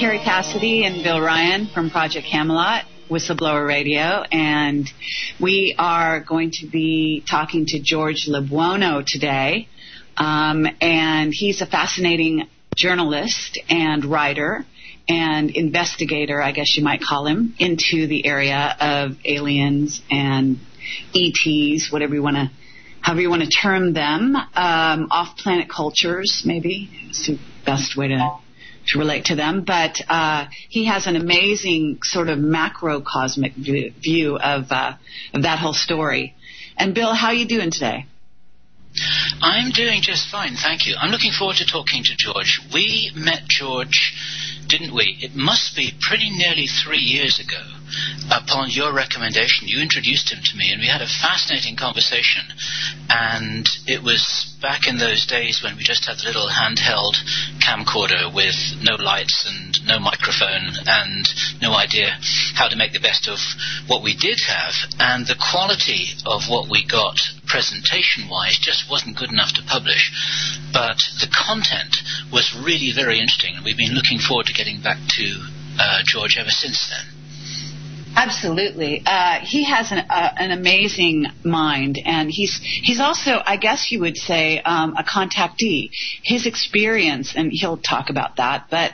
Terry Cassidy and Bill Ryan from Project Camelot, Whistleblower Radio, and we are going to be talking to George LeBuono today, and he's a fascinating journalist and writer and investigator, I guess you might call him, into the area of aliens and ETs, however you want to term them, off-planet cultures, maybe is the best way to relate to them. But he has an amazing sort of macrocosmic view of that whole story. And Bill, how are you doing today? I'm doing just fine, thank you. I'm looking forward to talking to George. We met George, didn't we? It must be pretty nearly 3 years ago. Upon your recommendation, you introduced him to me, and we had a fascinating conversation. And it was back in those days when we just had the little handheld camcorder with no lights and no microphone and no idea how to make the best of what we did have. And the quality of what we got presentation-wise just wasn't good enough to publish. But the content was really very interesting, and we've been looking forward to getting back to George ever since then. Absolutely. He has an amazing mind, and he's also, I guess you would say, a contactee. His experience, and he'll talk about that, but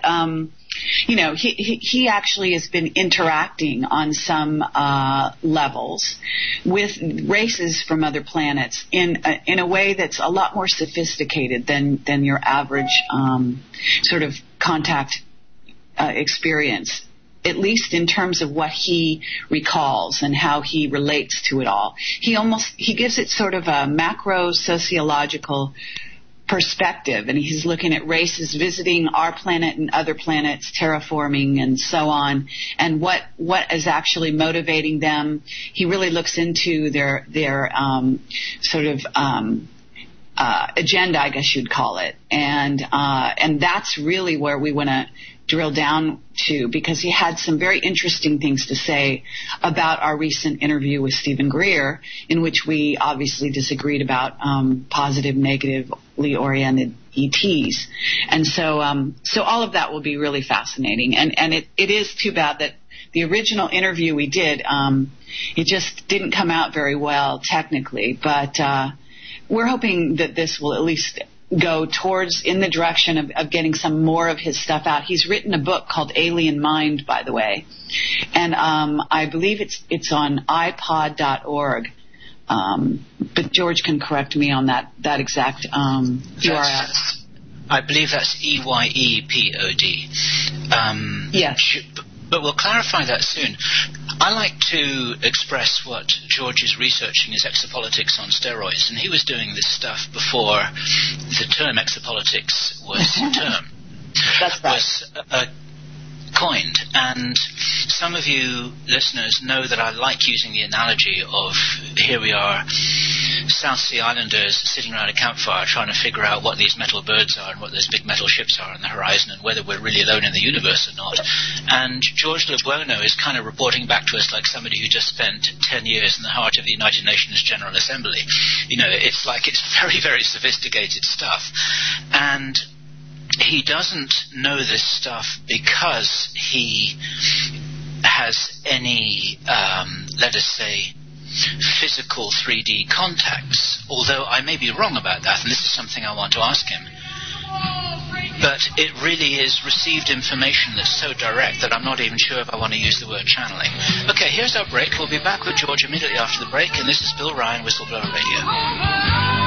he actually has been interacting on some levels with races from other planets in a way that's a lot more sophisticated than your average sort of contact experience, at least in terms of what he recalls and how he relates to it all. He gives it sort of a macro sociological perspective, and he's looking at races visiting our planet and other planets, terraforming and so on, and what is actually motivating them. He really looks into their sort of agenda, I guess you'd call it, and that's really where we want to drill down to, because he had some very interesting things to say about our recent interview with Stephen Greer, in which we obviously disagreed about positive, negatively oriented ETs. And so all of that will be really fascinating. And it is too bad that the original interview we did, it just didn't come out very well technically, but we're hoping that this will at least go towards in the direction of getting some more of his stuff out. He's written a book called Alien Mind, by the way, and I believe it's on iPod.org. But George can correct me on that exact URL. I believe that's EYEPOD. Yes. But we'll clarify that soon. I like to express what George is researching as exopolitics on steroids, and he was doing this stuff before the term exopolitics was termed. That's right. Was coined, and some of you listeners know that I like using the analogy of, here we are, South Sea Islanders sitting around a campfire trying to figure out what these metal birds are and what those big metal ships are on the horizon and whether we're really alone in the universe or not. And George LeBuono is kind of reporting back to us like somebody who just spent 10 years in the heart of the United Nations General Assembly. It's like it's very, very sophisticated stuff. And he doesn't know this stuff because he has any, let us say, physical 3D contacts, although I may be wrong about that, and this is something I want to ask him. But it really is received information that's so direct that I'm not even sure if I want to use the word channeling. Okay, here's our break. We'll be back with George immediately after the break, and this is Bill Ryan, Whistleblower Radio.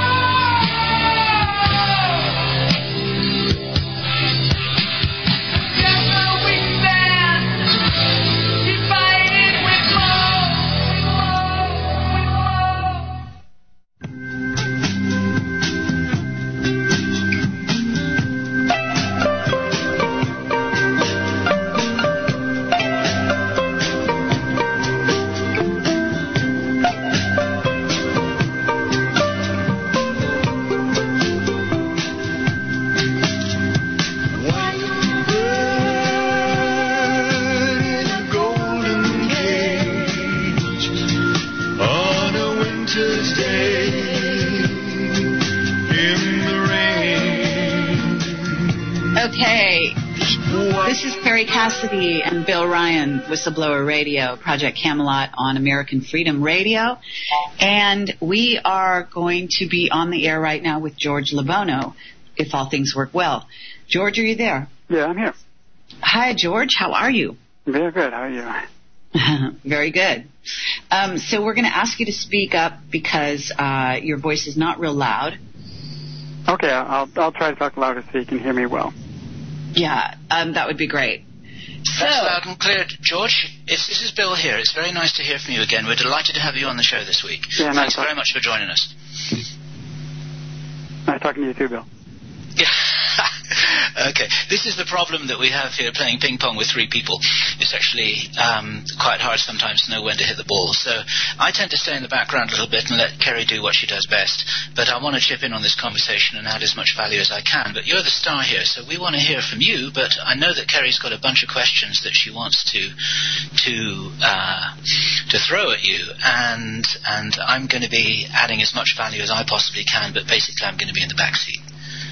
This is Perry Cassidy and Bill Ryan, Whistleblower Radio, Project Camelot on American Freedom Radio. And we are going to be on the air right now with George LeBono, if all things work well. George, are you there? Yeah, I'm here. Hi, George. How are you? Very good. How are you? Very good. So we're going to ask you to speak up because your voice is not real loud. Okay, I'll try to talk louder so you can hear me well. Yeah, that would be great. So, that's loud and clear. George, this is Bill here. It's very nice to hear from you again. We're delighted to have you on the show this week. Yeah, Thanks very much for joining us. Nice talking to you too, Bill. Yeah. Okay. This is the problem that we have here playing ping pong with three people. It's actually quite hard sometimes to know when to hit the ball. So I tend to stay in the background a little bit and let Kerry do what she does best. But I want to chip in on this conversation and add as much value as I can. But you're the star here, so we want to hear from you. But I know that Kerry's got a bunch of questions that she wants to throw at you. And I'm going to be adding as much value as I possibly can. But basically I'm going to be in the back seat.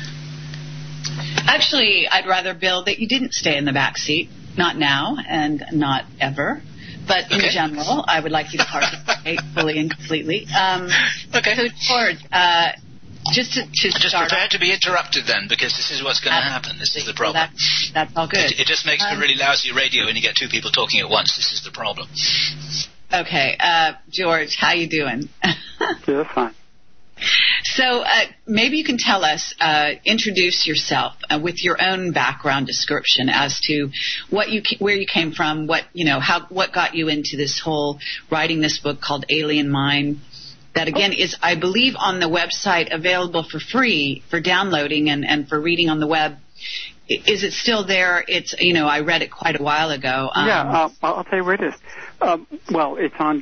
Actually, I'd rather, Bill, that you didn't stay in the back seat. Not now and not ever. But in general, I would like you to participate fully and completely. Okay. So, George, just start prepare to be interrupted then, because this is what's going to happen. This is the problem. That's all good. It just makes for really lousy radio when you get two people talking at once. This is the problem. Okay. George, how you doing? Yeah, that's fine. So maybe you can tell us, introduce yourself with your own background description as to where you came from, what got you into this whole writing this book called Alien Mind. That again is, I believe, on the website, available for free for downloading and for reading on the web. Is it still there? It's I read it quite a while ago. I'll tell you where it is. Well, it's on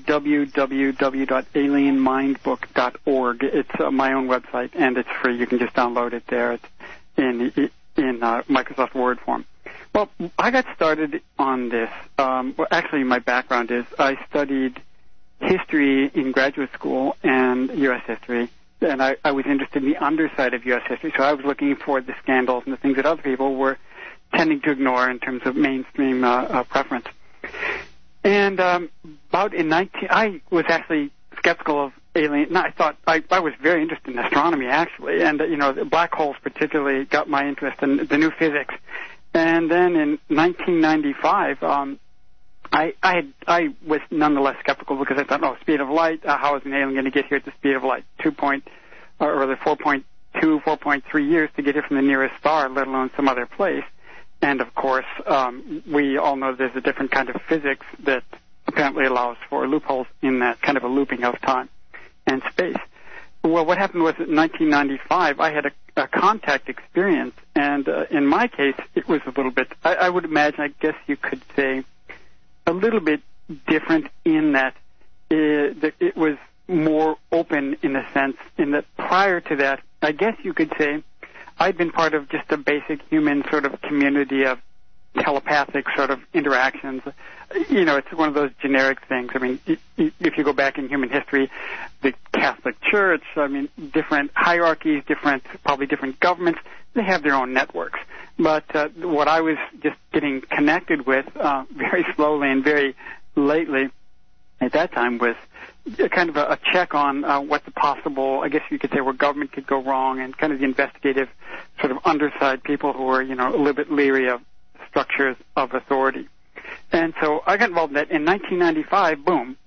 www.alienmindbook.org. It's my own website, and it's free. You can just download it there. It's in Microsoft Word form. Well, I got started on this. Actually, my background is I studied history in graduate school and U.S. history. And I was interested in the underside of U.S. history, so I was looking for the scandals and the things that other people were tending to ignore in terms of mainstream preference. And I was actually skeptical of alien. No, I was very interested in astronomy, actually, and the black holes particularly got my interest in the new physics. And then in 1995, I was nonetheless skeptical because I thought, speed of light, how is an alien going to get here at the speed of light? 4.2, 4.3 years to get here from the nearest star, let alone some other place. And of course, we all know there's a different kind of physics that apparently allows for loopholes in that kind of a looping of time and space. Well, what happened was in 1995, I had a contact experience, and in my case, it was a little bit, I would imagine, I guess you could say, a little bit different in that it was more open in a sense, in that prior to that, I guess you could say, I'd been part of just a basic human sort of community of telepathic sort of interactions. It's one of those generic things. I mean, if you go back in human history, the Catholic Church, different hierarchies, probably different governments, they have their own networks. But what I was just getting connected with very slowly and very lately at that time was kind of a check on what the possible, I guess you could say, where government could go wrong, and kind of the investigative sort of underside people who were, a little bit leery of structures of authority. And so I got involved in that. In 1995, boom,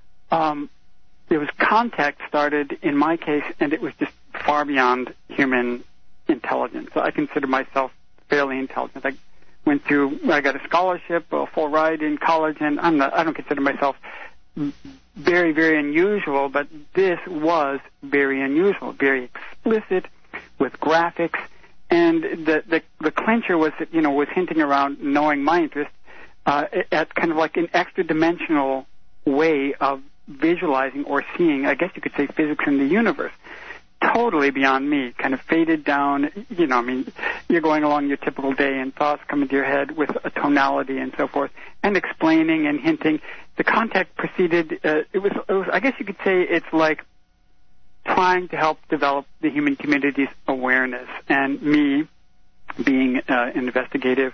there was contact started in my case, and it was just far beyond human intelligence. So I consider myself fairly intelligent. I got a scholarship, a full ride in college, and I don't consider myself very, very unusual, but this was very unusual, very explicit, with graphics, and the clincher was that, was hinting around knowing my interest at kind of like an extra dimensional way of visualizing or seeing, I guess you could say, physics in the universe. Totally beyond me, kind of faded down, you're going along your typical day and thoughts come into your head with a tonality and so forth, and explaining and hinting. The contact proceeded, it was, I guess you could say it's like trying to help develop the human community's awareness, and me being an investigative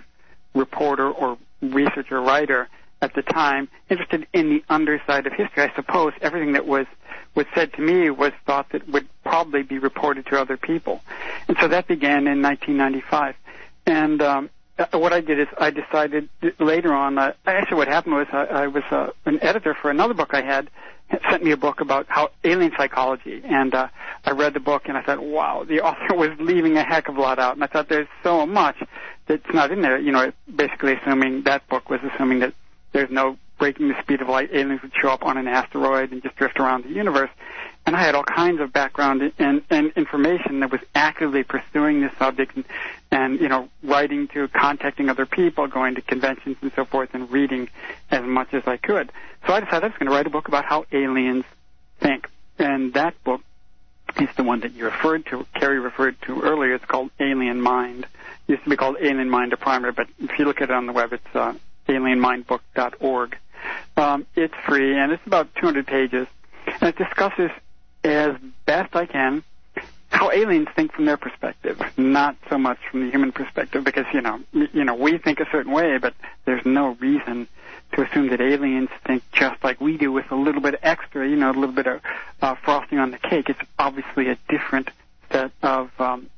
reporter or researcher writer at the time, interested in the underside of history. I suppose everything that was said to me was thought that would probably be reported to other people. And so that began in 1995. And what I did is I decided later on, actually what happened was I was an editor for another book I had, sent me a book about how alien psychology, and I read the book and I thought, wow, the author was leaving a heck of a lot out, and I thought there's so much that's not in there. You know, basically assuming that book was assuming that there's no breaking the speed of light, aliens would show up on an asteroid and just drift around the universe. And I had all kinds of background and information that was actively pursuing this subject and, you know, writing to, contacting other people, going to conventions and so forth, and reading as much as I could. So I decided I was going to write a book about how aliens think. And that book is the one that you referred to, Carrie referred to earlier. It's called Alien Mind. It used to be called Alien Mind, a primer, but if you look at it on the web, it's alienmindbook.org. It's free, and it's about 200 pages. And it discusses, as best I can, how aliens think from their perspective, not so much from the human perspective, because, you know, we think a certain way, but there's no reason to assume that aliens think just like we do with a little bit extra, you know, a little bit of frosting on the cake. It's obviously a different set of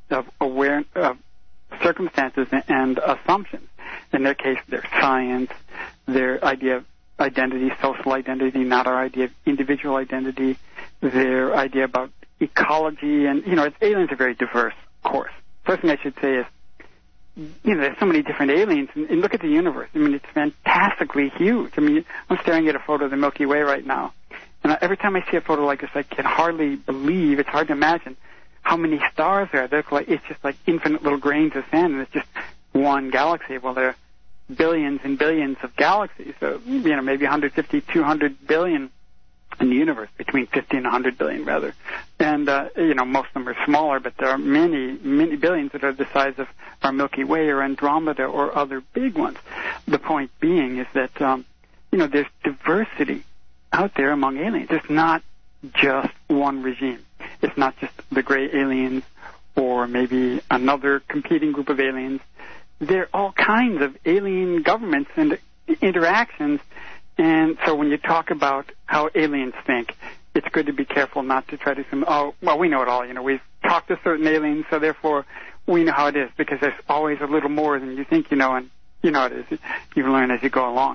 circumstances and assumptions. In their case, their science, their idea of identity, social identity, not our idea of individual identity, their idea about ecology, and, you know, aliens are very diverse, of course. First thing I should say is, you know, there's so many different aliens, and look at the universe. I mean, it's fantastically huge. I mean, I'm staring at a photo of the Milky Way right now, and every time I see a photo like this, I can hardly believe, it's hard to imagine how many stars there are. It's just like infinite little grains of sand, and it's just one galaxy. Well, there are billions and billions of galaxies, so, you know, maybe 150, 200 billion in the universe, between 50 and 100 billion, rather. And, you know, most of them are smaller, but there are many, many billions that are the size of our Milky Way or Andromeda or other big ones. The point being is that, you know, there's diversity out there among aliens. It's not just one regime. It's not just the gray aliens or maybe another competing group of aliens. There are all kinds of alien governments and interactions. And so when you talk about how aliens think, it's good to be careful not to try to assume, oh, well, we know it all. You know, we've talked to certain aliens, so therefore we know how it is, because there's always a little more than you think you know, and you know how it is. You learn as you go along.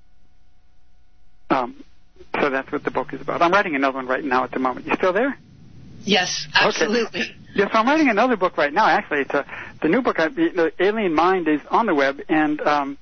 So that's what the book is about. I'm writing another one right now at the moment. You still there? Yes, absolutely. Okay. Yes, I'm writing another book right now. Actually, it's the new book. The Alien Mind is on the web, and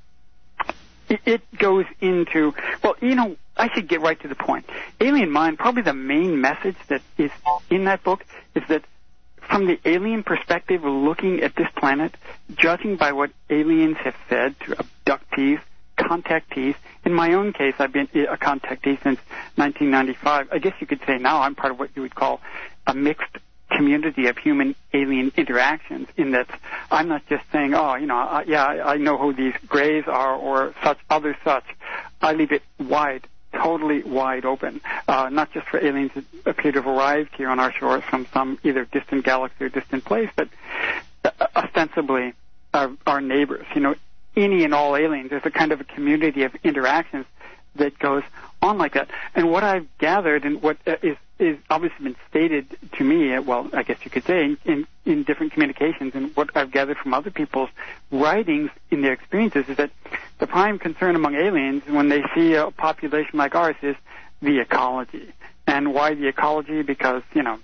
it goes into, well, you know, I should get right to the point. Alien Mind, probably the main message that is in that book is that from the alien perspective, looking at this planet, judging by what aliens have said to abductees, contactees. In my own case, I've been a contactee since 1995. I guess you could say now I'm part of what you would call a mixed community of human-alien interactions, in that I'm not just saying, oh, you know, I know who these grays are or such, other such. I leave it wide, totally wide open, not just for aliens that appear to have arrived here on our shores from some either distant galaxy or distant place, but ostensibly our neighbors. You know, any and all aliens. There's a kind of a community of interactions that goes on like that. And what I've gathered and what is obviously been stated to me, well, I guess you could say, in different communications, and what I've gathered from other people's writings in their experiences, is that the prime concern among aliens when they see a population like ours is the ecology. And why the ecology? Because, you know,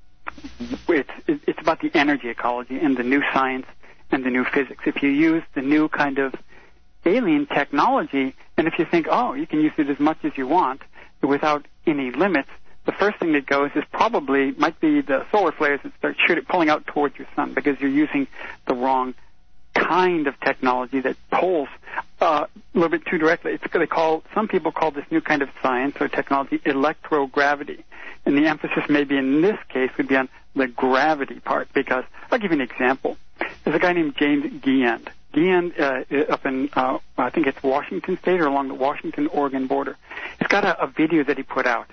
it's about the energy ecology and the new science and the new physics. If you use the new kind of alien technology, and if you think, oh, you can use it as much as you want without any limits, the first thing that goes is might be the solar flares that start pulling out towards your sun, because you're using the wrong kind of technology that pulls a little bit too directly. Some people call this new kind of science or technology electrogravity. And the emphasis maybe in this case would be on the gravity part, because I'll give you an example. There's a guy named James Guillen. Guillen up in, I think it's Washington State or along the Washington-Oregon border. He's got a video that he put out.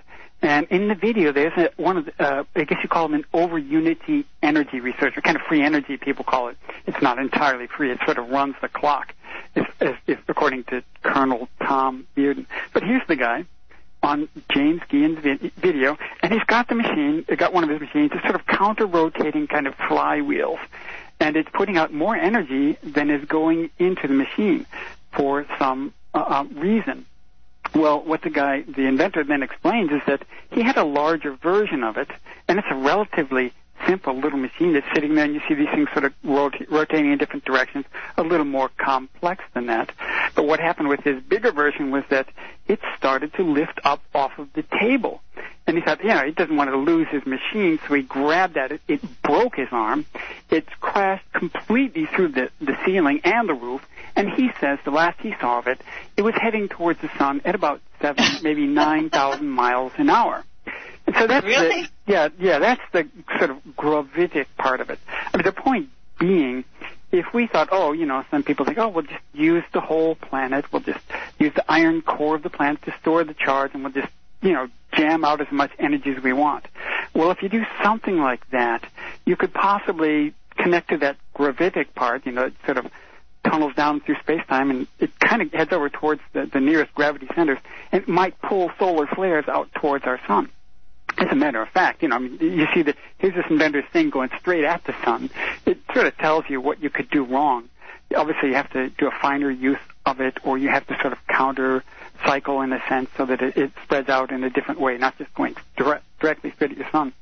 And in the video, there's I guess you call him an over-unity energy researcher, kind of free energy, people call it. It's not entirely free. It sort of runs the clock, if according to Colonel Tom Bearden. But here's the guy on James Guillen's video, and he's got one of his machines, it's sort of counter-rotating kind of flywheels, and it's putting out more energy than is going into the machine for some reason. Well, what the inventor then explains is that he had a larger version of it, and it's a relatively simple little machine that's sitting there, and you see these things sort of rotating in different directions, a little more complex than that. But what happened with his bigger version was that it started to lift up off of the table. And he thought, he doesn't want to lose his machine, so he grabbed at it. It broke his arm. It crashed completely through the ceiling and the roof. And he says, the last he saw of it, it was heading towards the sun at about 7, maybe 9,000 miles an hour. And so that's really? That's the sort of gravitic part of it. I mean, the point being, if we thought, some people think, we'll just use the whole planet, we'll just use the iron core of the planet to store the charge, and we'll just, jam out as much energy as we want. Well, if you do something like that, you could possibly connect to that gravitic part, it sort of tunnels down through space-time, and it kind of heads over towards the nearest gravity centers, and it might pull solar flares out towards our sun. As a matter of fact, you see that here's this inventor's thing going straight at the sun. It sort of tells you what you could do wrong. Obviously, you have to do a finer use of it, or you have to sort of counter cycle in a sense so that it spreads out in a different way, not just going directly straight at your sun.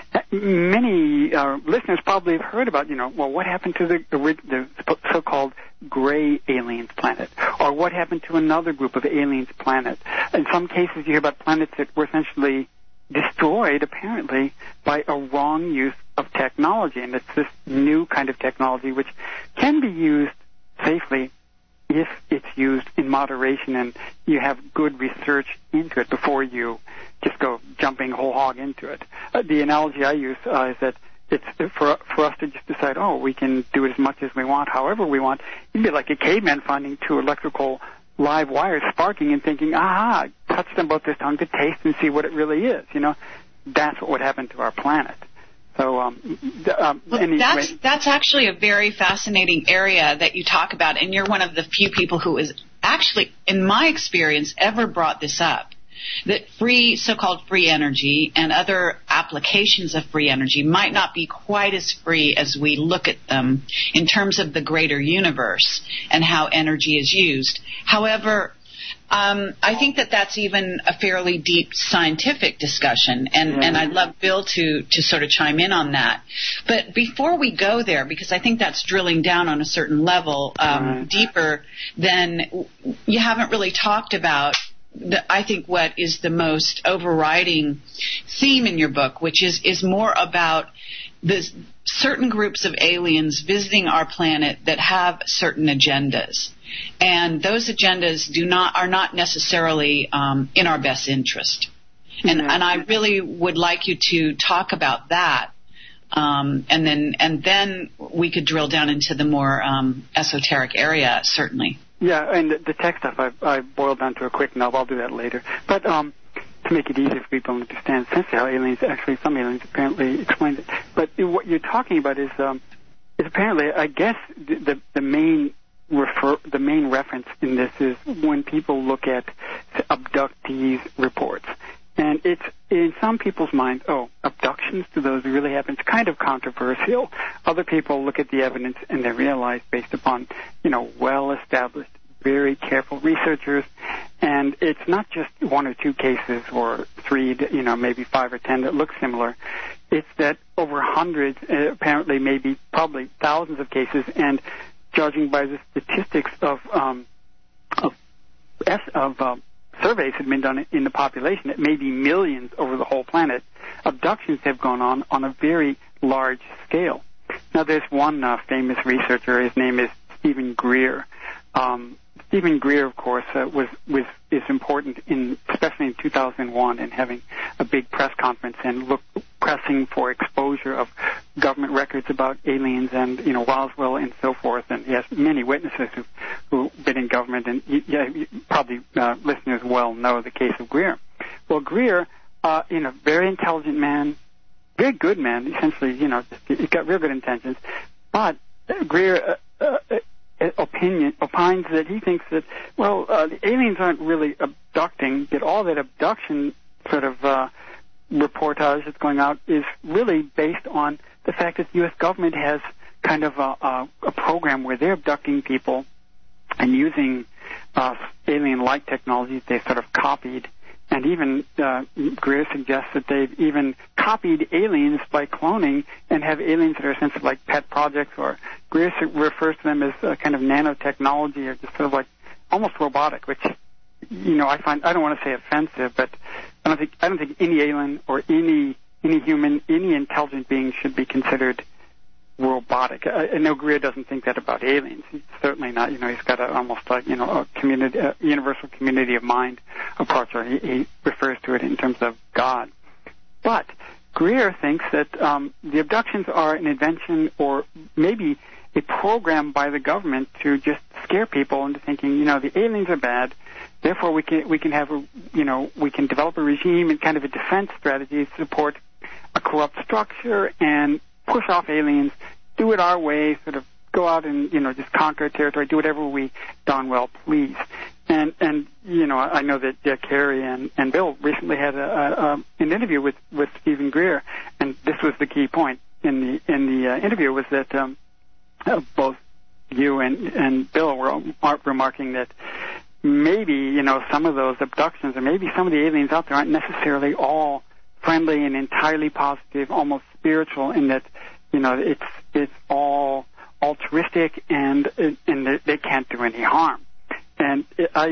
Many listeners probably have heard about, what happened to the so-called gray aliens planet, or what happened to another group of aliens planet. In some cases, you hear about planets that were essentially destroyed, apparently, by a wrong use of technology. And it's this new kind of technology which can be used safely if it's used in moderation and you have good research into it before you just go jumping whole hog into it. The analogy I use is that it's for us to just decide, we can do it as much as we want, however we want. It'd be like a caveman finding two electrical live wires sparking and thinking, touch them both this tongue to taste and see what it really is. That's what would happen to our planet. So, anyway. That's actually a very fascinating area that you talk about, and you're one of the few people who has actually, in my experience, ever brought this up. That so-called free energy and other applications of free energy might not be quite as free as we look at them in terms of the greater universe and how energy is used. However, I think that's even a fairly deep scientific discussion, and I'd love Bill to sort of chime in on that. But before we go there, because I think that's drilling down on a certain level deeper, then you haven't really talked about I think what is the most overriding theme in your book, which is more about the certain groups of aliens visiting our planet that have certain agendas, and those agendas are not necessarily in our best interest. And I really would like you to talk about that, and then we could drill down into the more esoteric area, certainly. Yeah, and the tech stuff I boiled down to a quick nub. I'll do that later. But to make it easier for people to understand essentially how aliens, actually some aliens apparently explained it. But what you're talking about is apparently, I guess, the main reference in this is when people look at abductees' reports. And it's in some people's minds, abductions, do those really happen? It's kind of controversial. Other people look at the evidence and they realize, based upon, well-established, very careful researchers, and it's not just one or two cases or three, maybe 5 or 10 that look similar. It's that over hundreds, apparently maybe probably thousands of cases, and judging by the statistics of surveys had been done in the population, it may be millions over the whole planet. Abductions have gone on a very large scale. Now, there's one famous researcher. His name is Stephen Greer. Stephen Greer, of course, is important especially in 2001, in having a big press conference and pressing for exposure of government records about aliens and Roswell and so forth. And he has many witnesses who've been in government, and probably listeners well know the case of Greer. Well, Greer very intelligent man, very good man, essentially, he's got real good intentions. But Greer opines that he thinks that, the aliens aren't really abducting, that all that abduction sort of reportage that's going out is really based on the fact that the U.S. government has kind of a program where they're abducting people and using alien-like technologies they sort of copied. And even Greer suggests that they've even copied aliens by cloning and have aliens that are essentially like pet projects, or Greer refers to them as kind of nanotechnology, or just sort of like almost robotic, which, I find, I don't want to say offensive, but I don't think any alien or any human, any intelligent being should be considered robotic. I know Greer doesn't think that about aliens. He's certainly not. He's got almost like, a community, a universal community of mind approach, or he refers to it in terms of God. But Greer thinks that the abductions are an invention, or maybe a program by the government to just scare people into thinking, the aliens are bad. Therefore, we can have we can develop a regime and kind of a defense strategy to support a corrupt structure and push off aliens, do it our way, sort of go out and, just conquer territory, do whatever we darn well please. And I know that Carrie and Bill recently had an interview with Stephen Greer, and this was the key point in the interview, was that both you and Bill were remarking that maybe, some of those abductions, or maybe some of the aliens out there aren't necessarily all friendly and entirely positive, almost spiritual, in that, it's all altruistic and they can't do any harm. And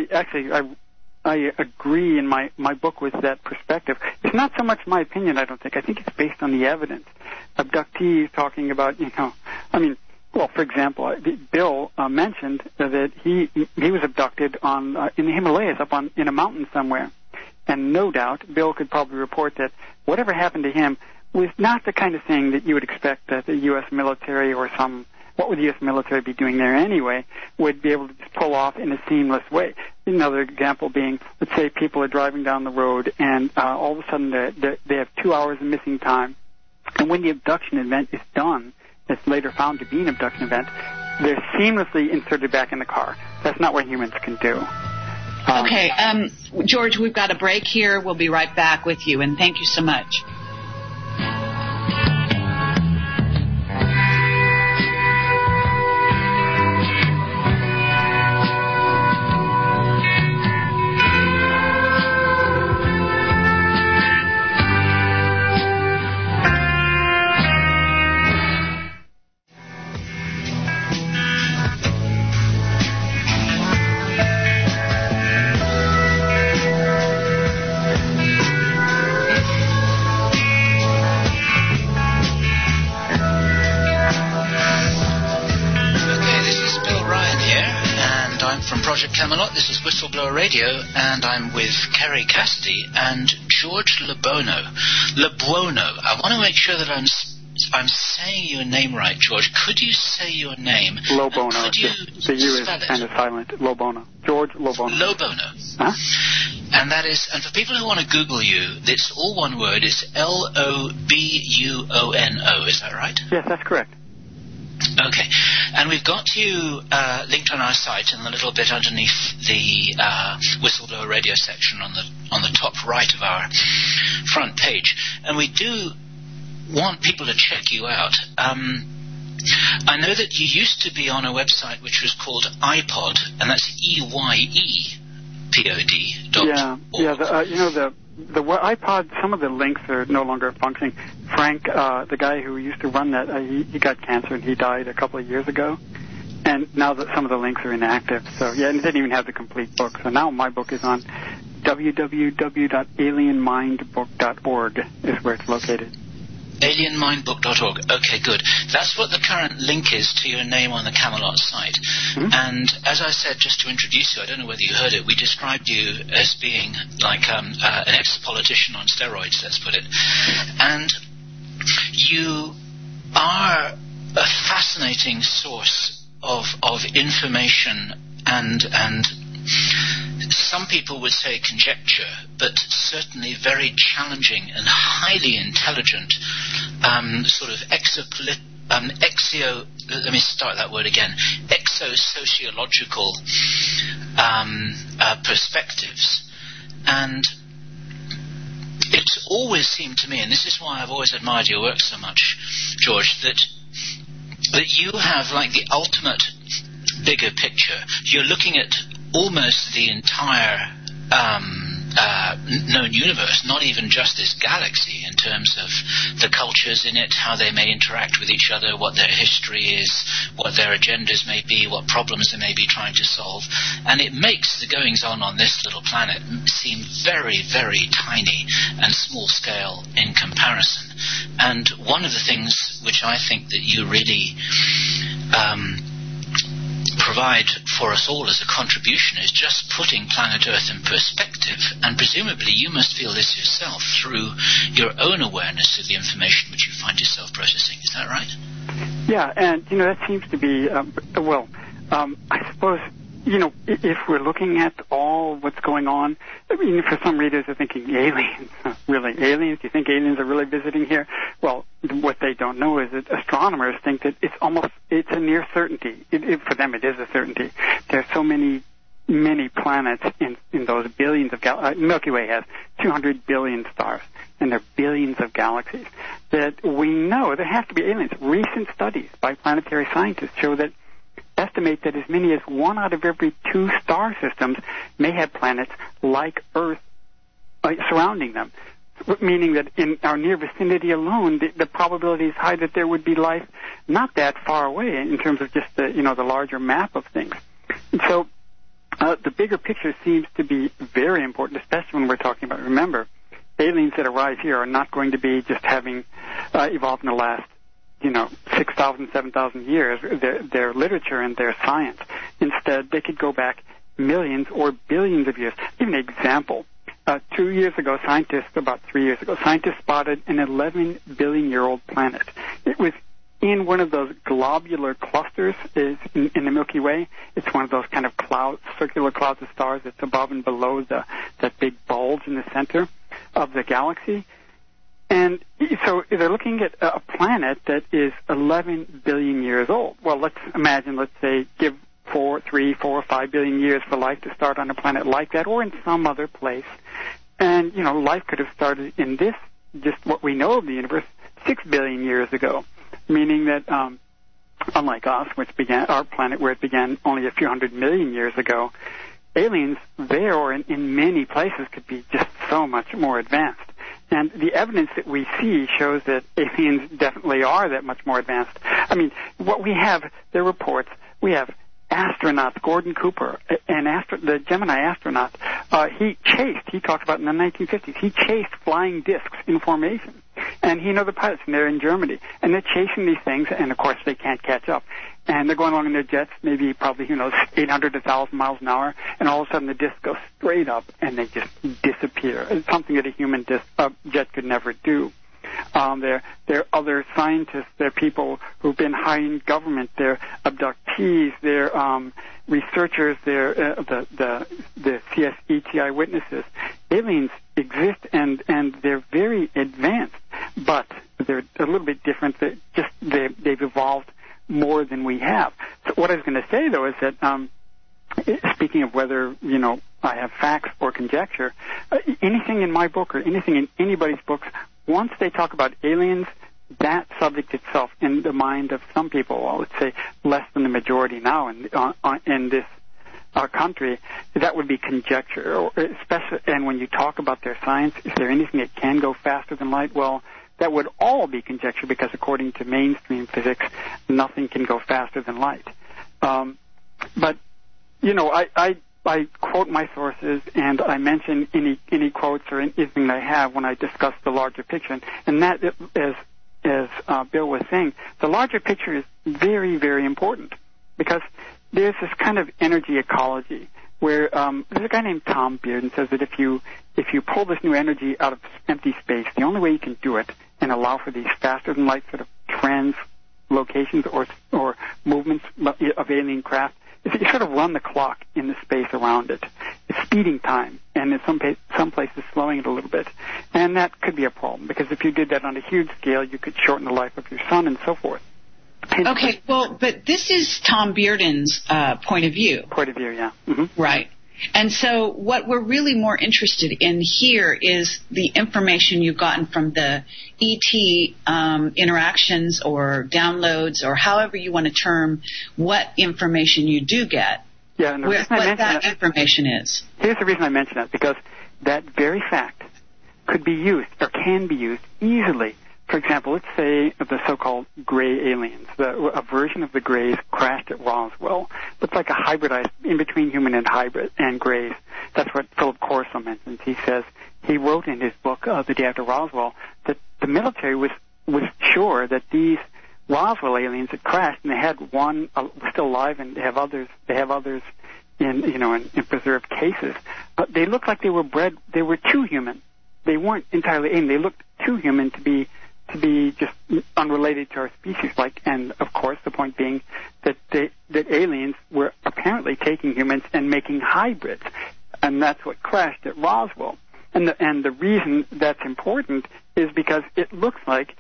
I agree in my book with that perspective. It's not so much my opinion, I don't think. I think it's based on the evidence. Abductees talking about, for example, Bill mentioned that he was abducted in the Himalayas, in a mountain somewhere. And no doubt, Bill could probably report that whatever happened to him was not the kind of thing that you would expect that the U.S. military or what would the U.S. military be doing there anyway, would be able to just pull off in a seamless way. Another example being, let's say people are driving down the road and all of a sudden they have 2 hours of missing time. And when the abduction event is done, it's later found to be an abduction event, they're seamlessly inserted back in the car. That's not what humans can do. Okay, George, we've got a break here. We'll be right back with you, and thank you so much. This is Whistleblower Radio, and I'm with Kerry Cassidy and George Lobuono. I want to make sure that I'm saying your name right, George. Could you say your name? Lobuono. The U is kind of silent. Lobuono. George Lobuono. Lobuono. Huh? And that is, and for people who want to Google you, it's all one word. It's Lobuono. Is that right? Yes, that's correct. Okay, and we've got you linked on our site and a little bit underneath the Whistleblower Radio section on the top right of our front page, and we do want people to check you out. I know that you used to be on a website which was called iPod, and that's EYEPOD.org. The iPod, some of the links are no longer functioning. Frank, the guy who used to run that, he got cancer and he died a couple of years ago. And now that some of the links are inactive. So, and it didn't even have the complete book. So now my book is on www.alienmindbook.org is where it's located. Alienmindbook.org. Okay, good. That's what the current link is to your name on the Camelot site. Mm-hmm. And as I said, just to introduce you, I don't know whether you heard it, we described you as being like an ex-politician on steroids, let's put it. And you are a fascinating source of information and some people would say conjecture, but certainly very challenging and highly intelligent sort of exosociological perspectives. And it's always seemed to me, and this is why I've always admired your work so much, George, that you have like the ultimate bigger picture. You're looking at almost the entire known universe, not even just this galaxy, in terms of the cultures in it, how they may interact with each other, what their history is, what their agendas may be, what problems they may be trying to solve. And it makes the goings-on this little planet seem very, very tiny and small-scale in comparison. And one of the things which I think that you really provide for us all as a contribution is just putting planet Earth in perspective. And presumably you must feel this yourself through your own awareness of the information which you find yourself processing. Is that right? Yeah, and, that seems to be, I suppose, if we're looking at all what's going on, for some readers are thinking, aliens? Really, aliens? Do you think aliens are really visiting here? Well, what they don't know is that astronomers think that it's a near certainty. For them, it is a certainty. There's so many planets in those billions of galaxies. Milky Way has 200 billion stars, and there are billions of galaxies that we know there have to be aliens. Recent studies by planetary scientists show that estimate that as many as 1 out of every 2 star systems may have planets like Earth surrounding them, meaning that in our near vicinity alone, the probability is high that there would be life not that far away in terms of just the larger map of things. And so the bigger picture seems to be very important, especially when we're talking about, remember, aliens that arrive here are not going to be just having evolved in the last 6,000, 7,000 years, their literature and their science. Instead, they could go back millions or billions of years. Give an example. 2 years ago, about 3 years ago, scientists spotted an 11 billion-year-old planet. It was in one of those globular clusters in the Milky Way. It's one of those kind of circular clouds of stars that's above and below that big bulge in the center of the galaxy. And so they're looking at a planet that is 11 billion years old. Well, let's say, give 4, 3, 4, or 5 billion years for life to start on a planet like that or in some other place. And, life could have started in this, just what we know of the universe, 6 billion years ago, meaning that unlike us, our planet where it began only a few 100 million years ago, aliens there or in many places could be just so much more advanced. And the evidence that we see shows that aliens definitely are that much more advanced. I mean, what we have, their reports, we have astronauts, Gordon Cooper, the Gemini astronaut, he talked about in the 1950s, he chased flying discs in formation. And the pilots, and they're in Germany, and they're chasing these things, and of course they can't catch up. And they're going along in their jets, probably 800 to 1,000 miles an hour, and all of a sudden the disc goes straight up, and they just disappear. It's something that a human jet could never do. There are other scientists, there are people who've been high in government, they're abductees, they're researchers, they're the CSETI witnesses. Aliens exist, and they're very advanced, but they're a little bit different. They've evolved more than we have. So what I was going to say, though, is that speaking of whether, I have facts or conjecture, anything in my book or anything in anybody's books, once they talk about aliens, that subject itself, in the mind of some people, I would say less than the majority now in this country, that would be conjecture. Especially, and when you talk about their science, is there anything that can go faster than light? Well, that would all be conjecture because according to mainstream physics, nothing can go faster than light. But, I quote my sources and I mention any quotes or anything I have when I discuss the larger picture. And that, as Bill was saying, the larger picture is very, very important because there's this kind of energy ecology where there's a guy named Tom Beard and says that if you pull this new energy out of empty space, the only way you can do it and allow for these faster than light sort of translocations or movements of alien craft is that you sort of run the clock in the space around it. It's speeding time, and in some places slowing it a little bit. And that could be a problem, because if you did that on a huge scale, you could shorten the life of your sun and so forth. Okay, well, but this is Tom Bearden's point of view. Point of view, yeah. Mm-hmm. Right. And so what we're really more interested in here is the information you've gotten from the ET interactions or downloads, or however you want to term what information you do get. Yeah, and what that information is. Here's the reason I mention that, because that very fact could be used, or can be used, easily. For example, let's say the so-called gray aliens, a version of the grays crashed at Roswell. Looks like a hybridized, in between human and grays. That's what Philip Corso mentions. He says, he wrote in his book, The Day After Roswell, that the military was sure that these Roswell aliens had crashed, and they had one still alive, and they have others in preserved cases. But they looked like they were too human. They weren't entirely alien. They looked too human to be just unrelated to our species. And of course, the point being that aliens were apparently taking humans and making hybrids, and that's what crashed at Roswell. And the reason that's important is because it looked like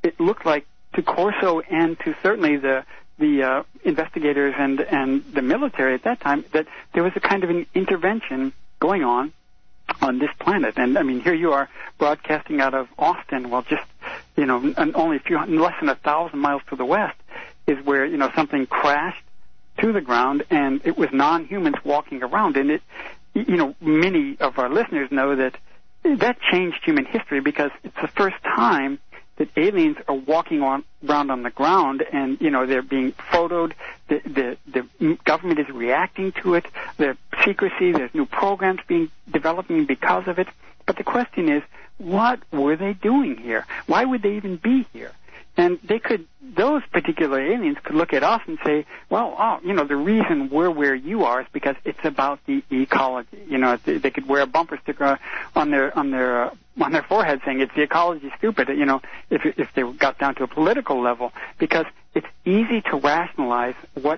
to Corso and to certainly the investigators and the military at that time, that there was a kind of an intervention going on this planet. And I mean, here you are broadcasting out of Austin. Well, just and only less than 1,000 miles to the west is where something crashed to the ground, and it was non-humans walking around. And it, many of our listeners know that changed human history, because it's the first time that aliens are walking around on the ground, and they're being photoed. The government is reacting to it. There's secrecy. There's new programs being developing because of it. But the question is, what were they doing here? Why would they even be here? And those particular aliens could look at us and say, well, the reason we're where you are is because it's about the ecology. They could wear a bumper sticker on their forehead saying it's the ecology, stupid. If they got down to a political level, because it's easy to rationalize what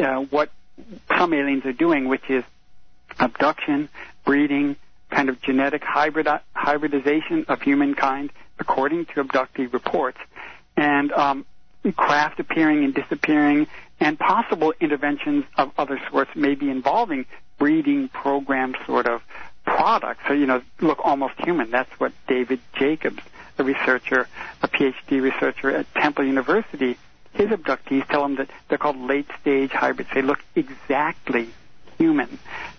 some aliens are doing, which is abduction, breeding, kind of genetic hybridization of humankind, according to abductee reports. And craft appearing and disappearing, and possible interventions of other sorts, maybe involving breeding program sort of products. So, look almost human. That's what David Jacobs, a PhD researcher at Temple University, his abductees tell him that they're called late-stage hybrids. They look exactly human.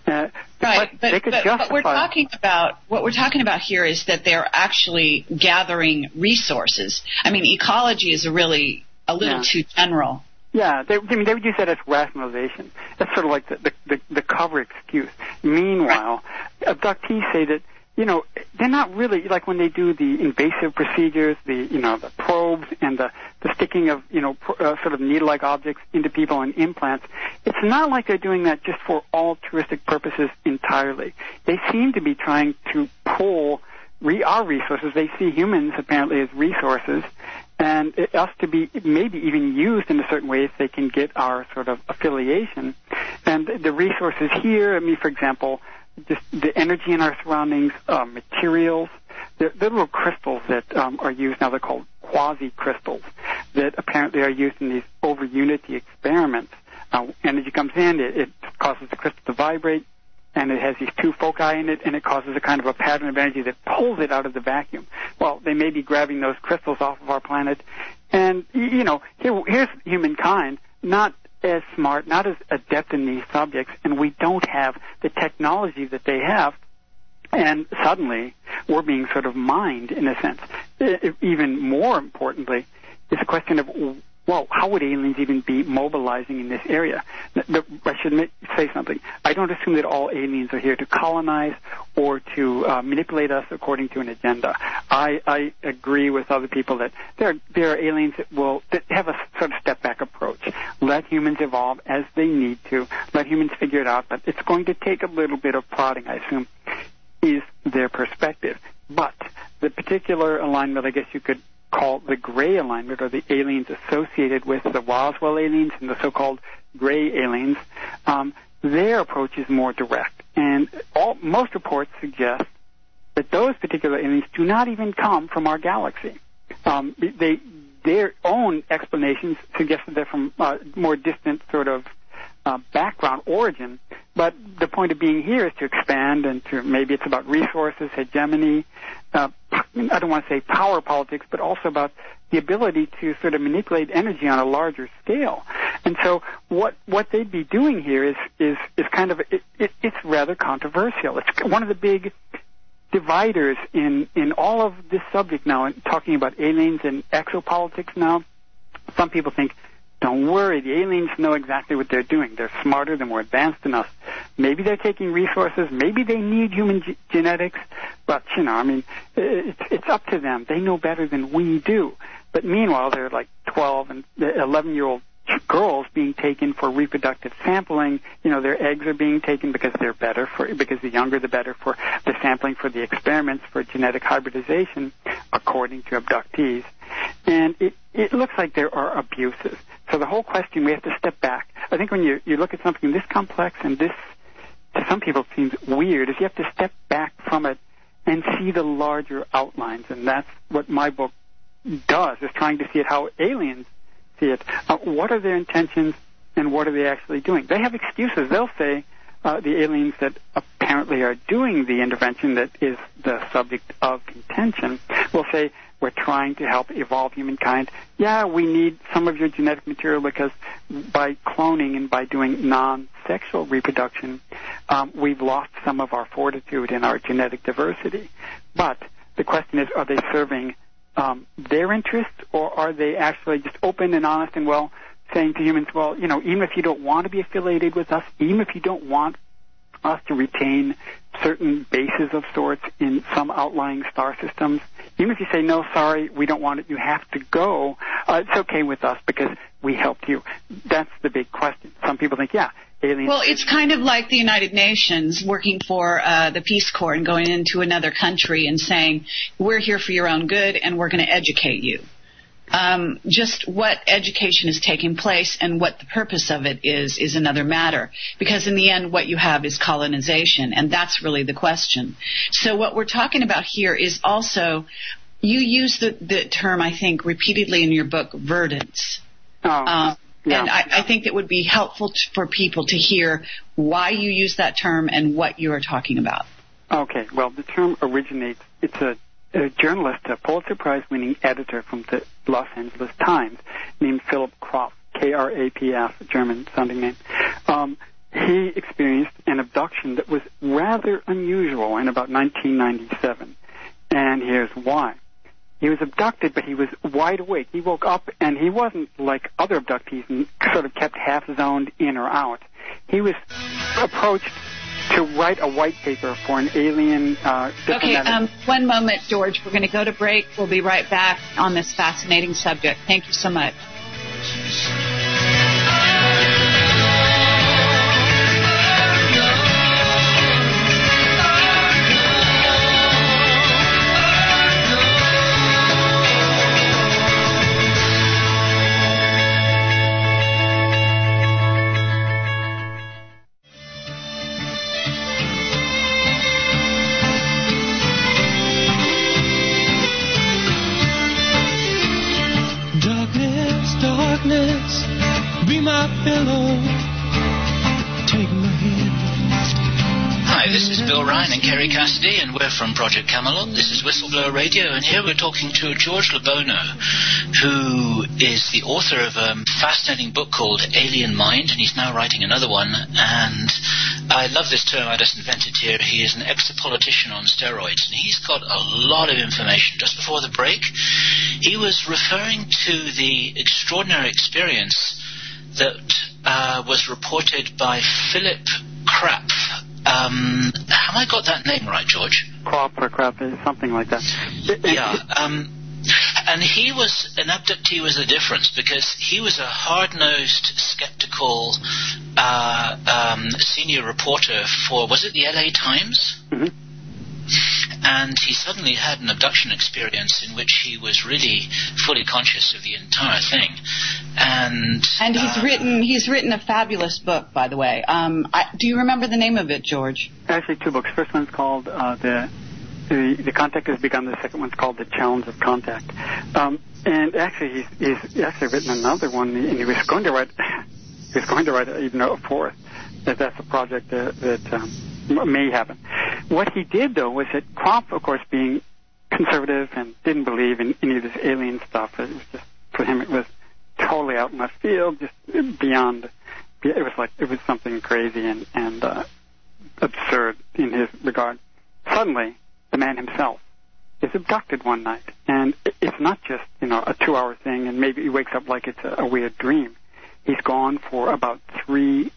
Right, but we're talking about what we're talking about here is that they're actually gathering resources. I mean, ecology is a little too general. Yeah, they would use that as rationalization. That's sort of like the cover excuse. Meanwhile, abductees say that they're not really, like when they do the invasive procedures, the probes and the sticking of, sort of needle-like objects into people and implants. It's not like they're doing that just for altruistic purposes entirely. They seem to be trying to pull our resources. They see humans apparently as resources, and us to be maybe even used in a certain way if they can get our sort of affiliation. And the resources here, for example, just the energy in our surroundings, materials, the little crystals that are used now, they're called quasi-crystals, that apparently are used in these over-unity experiments. Energy comes in, it causes the crystal to vibrate, and it has these two foci in it, and it causes a kind of a pattern of energy that pulls it out of the vacuum. Well, they may be grabbing those crystals off of our planet, and, here's humankind, not as smart, not as adept in these subjects, and we don't have the technology that they have, and suddenly we're being sort of mined in a sense. Even more importantly, it's a question of, well, how would aliens even be mobilizing in this area? I should say something. I don't assume that all aliens are here to colonize or to manipulate us according to an agenda. I agree with other people that there are aliens that have a sort of step-back approach. Let humans evolve as they need to. Let humans figure it out, but it's going to take a little bit of prodding, I assume, is their perspective. But the particular alignment, I guess you could call the gray alignment, or the aliens associated with the Roswell aliens and the so-called gray aliens, their approach is more direct. And most reports suggest that those particular aliens do not even come from our galaxy. Their own explanations suggest that they're from more distant sort of background origin. But the point of being here is to expand, and to maybe it's about resources, hegemony. I don't want to say power politics, but also about the ability to sort of manipulate energy on a larger scale. And so what they'd be doing here is kind of it's rather controversial. It's one of the big dividers in all of this subject now, and talking about aliens and exopolitics now. Some people think, don't worry, the aliens know exactly what they're doing. They're smarter, they're more advanced than us. Maybe they're taking resources, maybe they need human genetics, but, it's up to them. They know better than we do. But meanwhile, they're like 12 and 11-year-old girls being taken for reproductive sampling. Their eggs are being taken because because the younger the better for the sampling for the experiments for genetic hybridization, according to abductees. And it looks like there are abuses. So the whole question, we have to step back. I think when you look at something this complex and this, to some people, seems weird, is you have to step back from it and see the larger outlines. And that's what my book does, is trying to see it how aliens see it. What are their intentions and what are they actually doing? They have excuses. They'll say the aliens that apparently are doing the intervention that is the subject of contention will say, we're trying to help evolve humankind. Yeah, we need some of your genetic material because by cloning and by doing non-sexual reproduction, we've lost some of our fortitude and our genetic diversity. But the question is, are they serving their interests, or are they actually just open and honest and, saying to humans, even if you don't want to be affiliated with us, even if you don't want us to retain certain bases of sorts in some outlying star systems, even if you say, no, sorry, we don't want it, you have to go, it's okay with us because we helped you. That's the big question. Some people think, aliens. Well, it's kind of like the United Nations working for the Peace Corps and going into another country and saying, we're here for your own good and we're going to educate you. Just what education is taking place and what the purpose of it is another matter. Because in the end, what you have is colonization, and that's really the question. So what we're talking about here is also, you use the term, I think, repeatedly in your book, verdance. And I think it would be helpful for people to hear why you use that term and what you are talking about. Okay. Well, the term originates, it's a journalist, a Pulitzer Prize-winning editor from the Los Angeles Times named Philip Krapf, K-R-A-P-F, German-sounding name. He experienced an abduction that was rather unusual in about 1997. And here's why. He was abducted, but he was wide awake. He woke up, and he wasn't like other abductees and sort of kept half-zoned in or out. He was approached to write a white paper for an alien diplomatic... Okay, one moment, George. We're going to go to break. We'll be right back on this fascinating subject. Thank you so much. Be my pillow, take my hand. Hi, this is Bill Ryan and Kerry Cassidy, and we're from Project Camelot. This is Whistleblower Radio, and here we're talking to George Lebono, who is the author of a fascinating book called Alien Mind, and he's now writing another one. And I love this term, I just invented here. He is an exopolitician on steroids, and he's got a lot of information. Just before the break, he was referring to the extraordinary experience that was reported by Philip Krapf. Have I got that name right, George? Krapf, something like that. Yeah. And he was, an abductee was the difference, because he was a hard-nosed, skeptical senior reporter for, was it the LA Times? Mm-hmm. and he suddenly had an abduction experience in which he was really fully conscious of the entire thing. And he's written a fabulous book, by the way. Do you remember the name of it, George? Actually, 2 books. First one's called The Contact Has Begun. The second one's called The Challenge of Contact. And actually, he's actually written another one, and he was going to write even a fourth. That's a project that may happen. What he did, though, was that Kropf, of course, being conservative and didn't believe in any of this alien stuff, it was just, for him, it was totally out in left field, just beyond. It was something crazy and absurd in his regard. Suddenly, the man himself is abducted one night, and it's not just a 2-hour thing, and maybe he wakes up like it's a weird dream. He's gone for about 3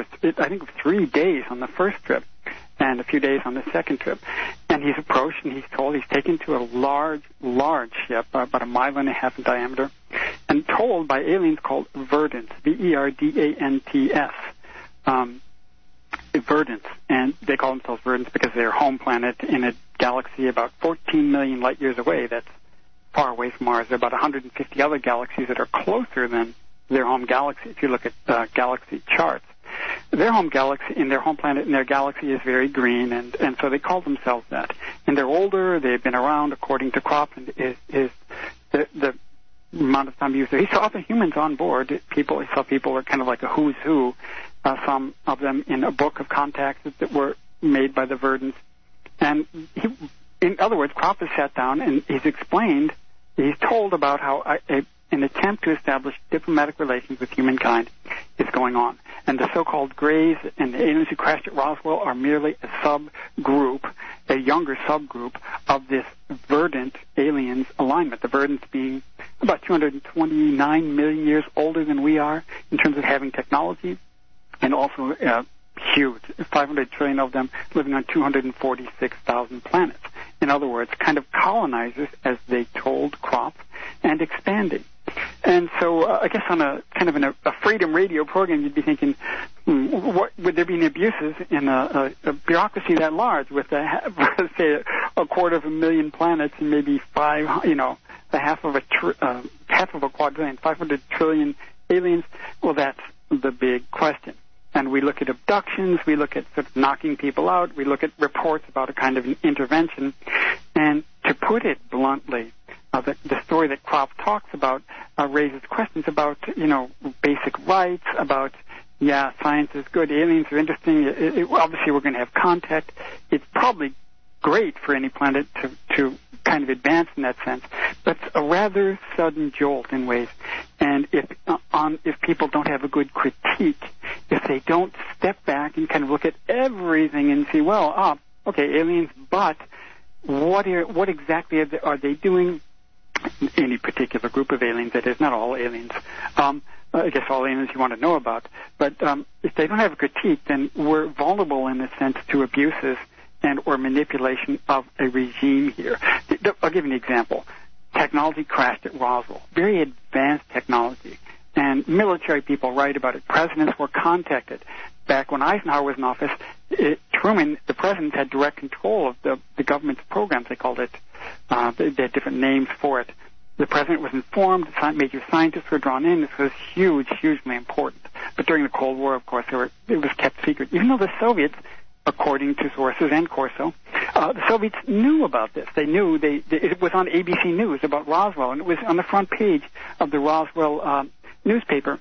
days on the first trip, and a few days on the second trip. And he's approached, and he's told he's taken to a large ship, about 1.5 miles in diameter, and told by aliens called Verdants, Verdants. Verdants, and they call themselves Verdants because they're home planet in a galaxy about 14 million light years away. That's far away from Mars. There are about 150 other galaxies that are closer than their home galaxy. If you look at galaxy charts, their home galaxy, in their home planet, in their galaxy is very green, and so they call themselves that. And they're older. They've been around, according to Kropf, and is the amount of time used there. He saw other humans on board. He saw people are kind of like a who's who. Some of them in a book of contacts that were made by the Verdants. And in other words, Kropf has sat down and he's told about how an attempt to establish diplomatic relations with humankind is going on. And the so-called Greys and the aliens who crashed at Roswell are merely a younger subgroup of this Verdant aliens alignment. The Verdants being about 229 million years older than we are in terms of having technology, and also huge, 500 trillion of them living on 246,000 planets. In other words, kind of colonizers, as they told Kropf, and expanding. And so I guess on a Freedom Radio program, you'd be thinking, what would there be any abuses in a bureaucracy that large with say 250,000 planets and maybe half of a quadrillion, 500 trillion aliens? Well, that's the big question. And we look at abductions, we look at sort of knocking people out, we look at reports about a kind of an intervention. And to put it bluntly, the story that Kropf talks about raises questions about, basic rights, about, science is good, aliens are interesting, obviously we're going to have contact. It's probably great for any planet to kind of advance in that sense, but it's a rather sudden jolt in ways. And if people don't have a good critique, if they don't step back and kind of look at everything and see, aliens, but what exactly are they doing? Any particular group of aliens, that is, not all aliens. I guess all aliens you want to know about. But if they don't have a critique, then we're vulnerable in a sense to abuses or manipulation of a regime here. I'll give you an example. Technology crashed at Roswell. Very advanced technology. And military people write about it. Presidents were contacted. Back when Eisenhower was in office, Truman, the president, had direct control of the government's programs. They called it, they had different names for it. The president was informed. Major scientists were drawn in. This was hugely important. But during the Cold War, of course, it was kept secret. Even though the Soviets, according to sources and Corso, the Soviets knew about this. They knew. It was on ABC News about Roswell, and it was on the front page of the Roswell newspaper.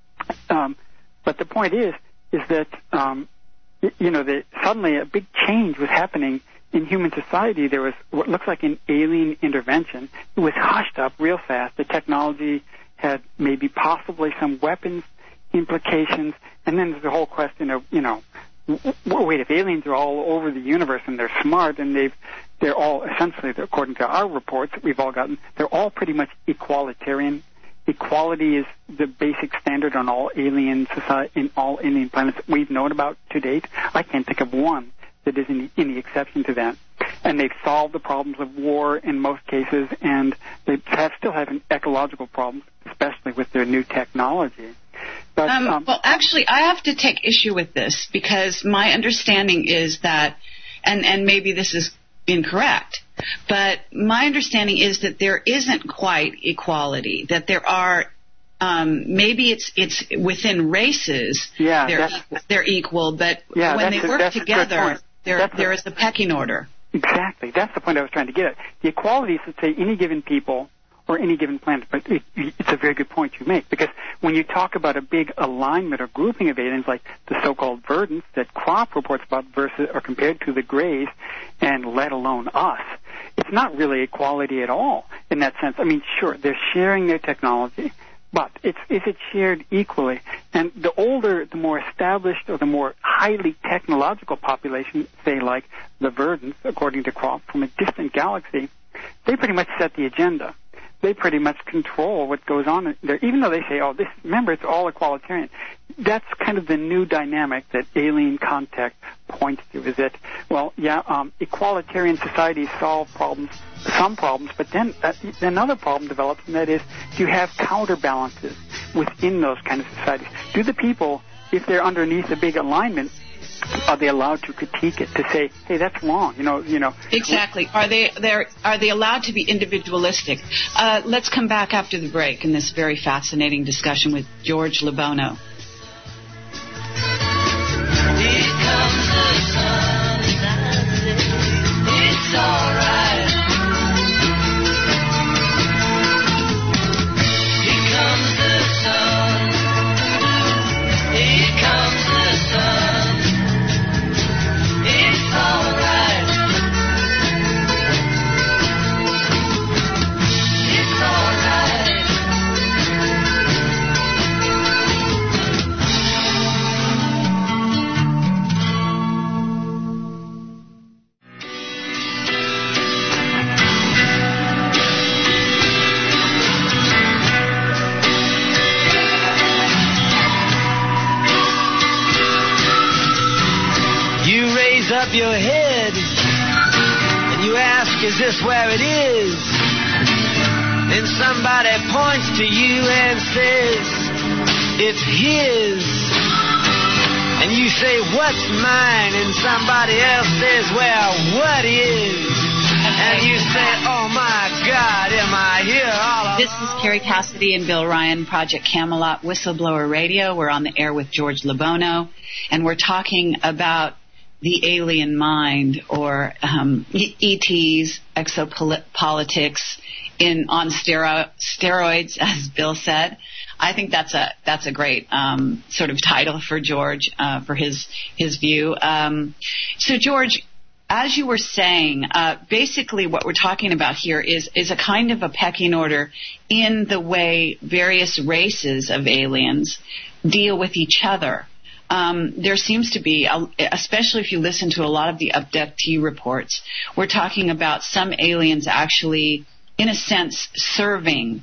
But the point is that suddenly a big change was happening in human society. There was what looks like an alien intervention. It was hushed up real fast. The technology had maybe possibly some weapons implications, and then there's the whole question of wait, if aliens are all over the universe and they're smart and they're all essentially, according to our reports that we've all gotten, they're all pretty much equalitarian. Equality is the basic standard on all alien society, in all alien planets that we've known about to date. I can't think of one that is any exception to that. And they've solved the problems of war in most cases, and they still have an ecological problem, especially with their new technology. But, well, actually, I have to take issue with this because my understanding is that, and maybe this is incorrect. But my understanding is that there isn't quite equality, that there are maybe it's within races they're equal, but when they work together, there is the pecking order. Exactly. That's the point I was trying to get at. The equality is to say any given people or any given planet, but it's a very good point you make, because when you talk about a big alignment or grouping of aliens like the so-called verdants that Krop reports about versus or compared to the Greys, and let alone us, it's not really equality at all in that sense. I mean, sure, they're sharing their technology, but is it shared equally? And the older, the more established, or the more highly technological population, say like the verdants, according to Krop, from a distant galaxy, they pretty much set the agenda. They pretty much control what goes on there, even though they say, remember, it's all equalitarian. That's kind of the new dynamic that alien contact points to, is that, equalitarian societies solve some problems, but then another problem develops, and that is, do you have counterbalances within those kind of societies? Do the people, if they're underneath a big alignment, are they allowed to critique it, to say, hey, that's wrong, Exactly. Are they allowed to be individualistic? Let's come back after the break in this very fascinating discussion with George LeBono. Here comes the sun, it's all right. Here comes the sun, here comes the sun. It's all right. It's all right. You raise up your head and you ask, is this where it is? Then somebody points to you and says, it's his. And you say, what's mine? And somebody else says, well, what is? And you say, oh my God, am I here all alone? This is Carrie Cassidy and Bill Ryan, Project Camelot Whistleblower Radio. We're on the air with George LeBono, and we're talking about the alien mind, or ETs, exopolitics on steroids, as Bill said. I think that's a great sort of title for George, for his view. So George, as you were saying, basically what we're talking about here is a kind of a pecking order in the way various races of aliens deal with each other. There seems to be, especially if you listen to a lot of the abductee reports, we're talking about some aliens actually, in a sense, serving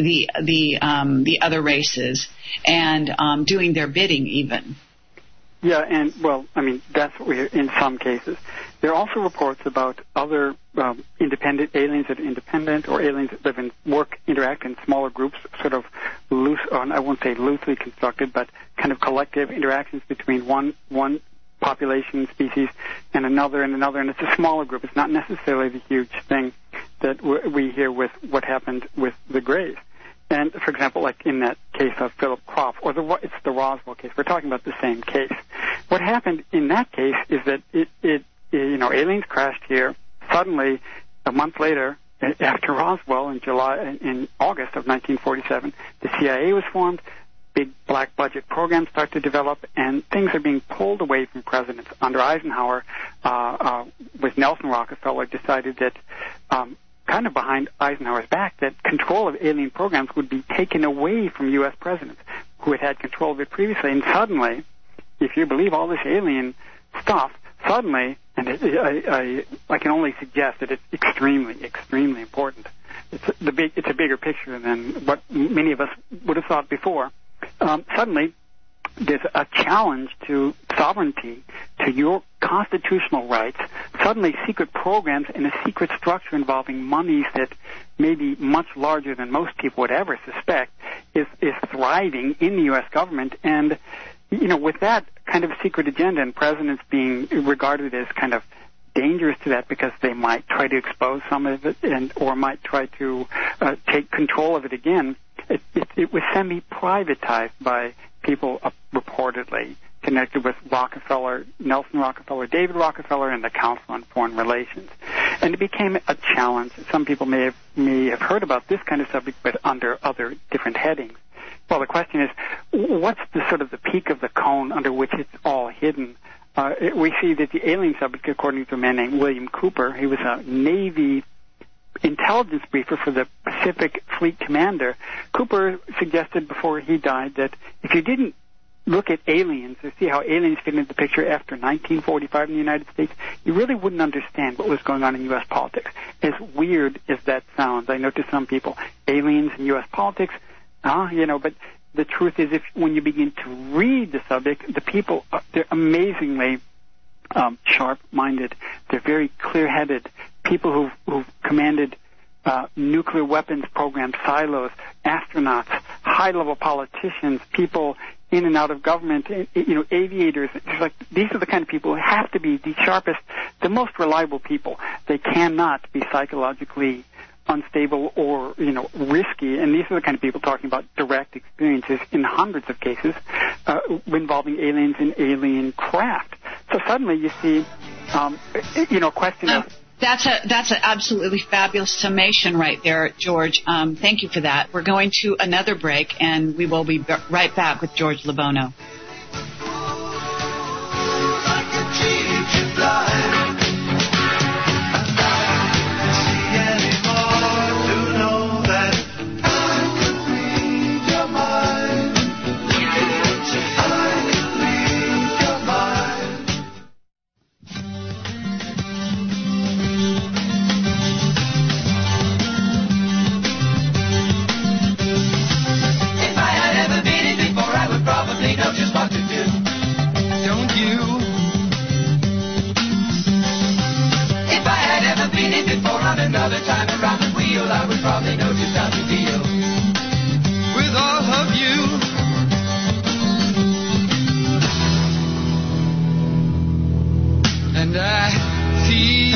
the other races and doing their bidding even. Yeah, and, that's what we hear in some cases. There are also reports about other independent aliens that are independent, or aliens that interact in smaller groups, sort of loose, or I won't say loosely constructed, but kind of collective interactions between one population species and another, and it's a smaller group. It's not necessarily the huge thing that we hear with what happened with the Greys. And, for example, like in that case of Philip Krop, or it's the Roswell case, we're talking about the same case. What happened in that case is that aliens crashed here. Suddenly, a month later, after Roswell in August of 1947, the CIA was formed. Big black budget programs start to develop, and things are being pulled away from presidents. Under Eisenhower, with Nelson Rockefeller, decided that, kind of behind Eisenhower's back, that control of alien programs would be taken away from U.S. presidents who had control of it previously. And suddenly, if you believe all this alien stuff, suddenly, and I can only suggest that it's extremely, extremely important. It's a bigger picture than what many of us would have thought before. Suddenly, there's a challenge to sovereignty, to your constitutional rights. Suddenly, secret programs and a secret structure involving monies that may be much larger than most people would ever suspect is thriving in the U.S. government. And, with that kind of secret agenda and presidents being regarded as kind of dangerous to that because they might try to expose some of it or might try to take control of it again. It was semi-privatized by people reportedly connected with Rockefeller, Nelson Rockefeller, David Rockefeller, and the Council on Foreign Relations. And it became a challenge. Some people may have heard about this kind of subject, but under other different headings. Well, the question is, what's the sort of the peak of the cone under which it's all hidden? We see that the alien subject, according to a man named William Cooper, he was a Navy intelligence briefer for the Pacific Fleet Commander. Cooper suggested before he died that if you didn't look at aliens or see how aliens fit into the picture after 1945 in the United States, you really wouldn't understand what was going on in U.S. politics. As weird as that sounds, I know to some people, aliens in U.S. politics, but the truth is, when you begin to read the subject, the people, they're amazingly sharp-minded. They're very clear-headed. People who've commanded nuclear weapons programs, silos, astronauts, high-level politicians, people in and out of government, aviators. It's like, these are the kind of people who have to be the sharpest, the most reliable people. They cannot be psychologically unstable or, risky. And these are the kind of people talking about direct experiences in hundreds of cases involving aliens and alien craft. So suddenly you see, a question of... That's an absolutely fabulous summation right there, George. Thank you for that. We're going to another break, and we will be right back with George LeBono. Another time around the wheel, I would probably know just how to deal with all of you. And I see.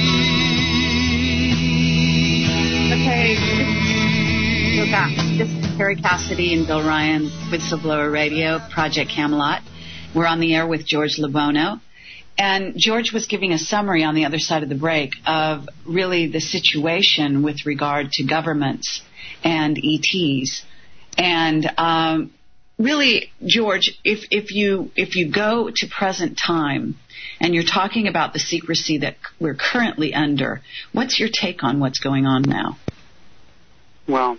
Okay, we're back. This is Terry Cassidy and Bill Ryan, Whistleblower Radio, Project Camelot. We're on the air with George LeBono. And George was giving a summary on the other side of the break of really the situation with regard to governments and ETs. And really, George, if you go to present time and you're talking about the secrecy that we're currently under, what's your take on what's going on now? Well,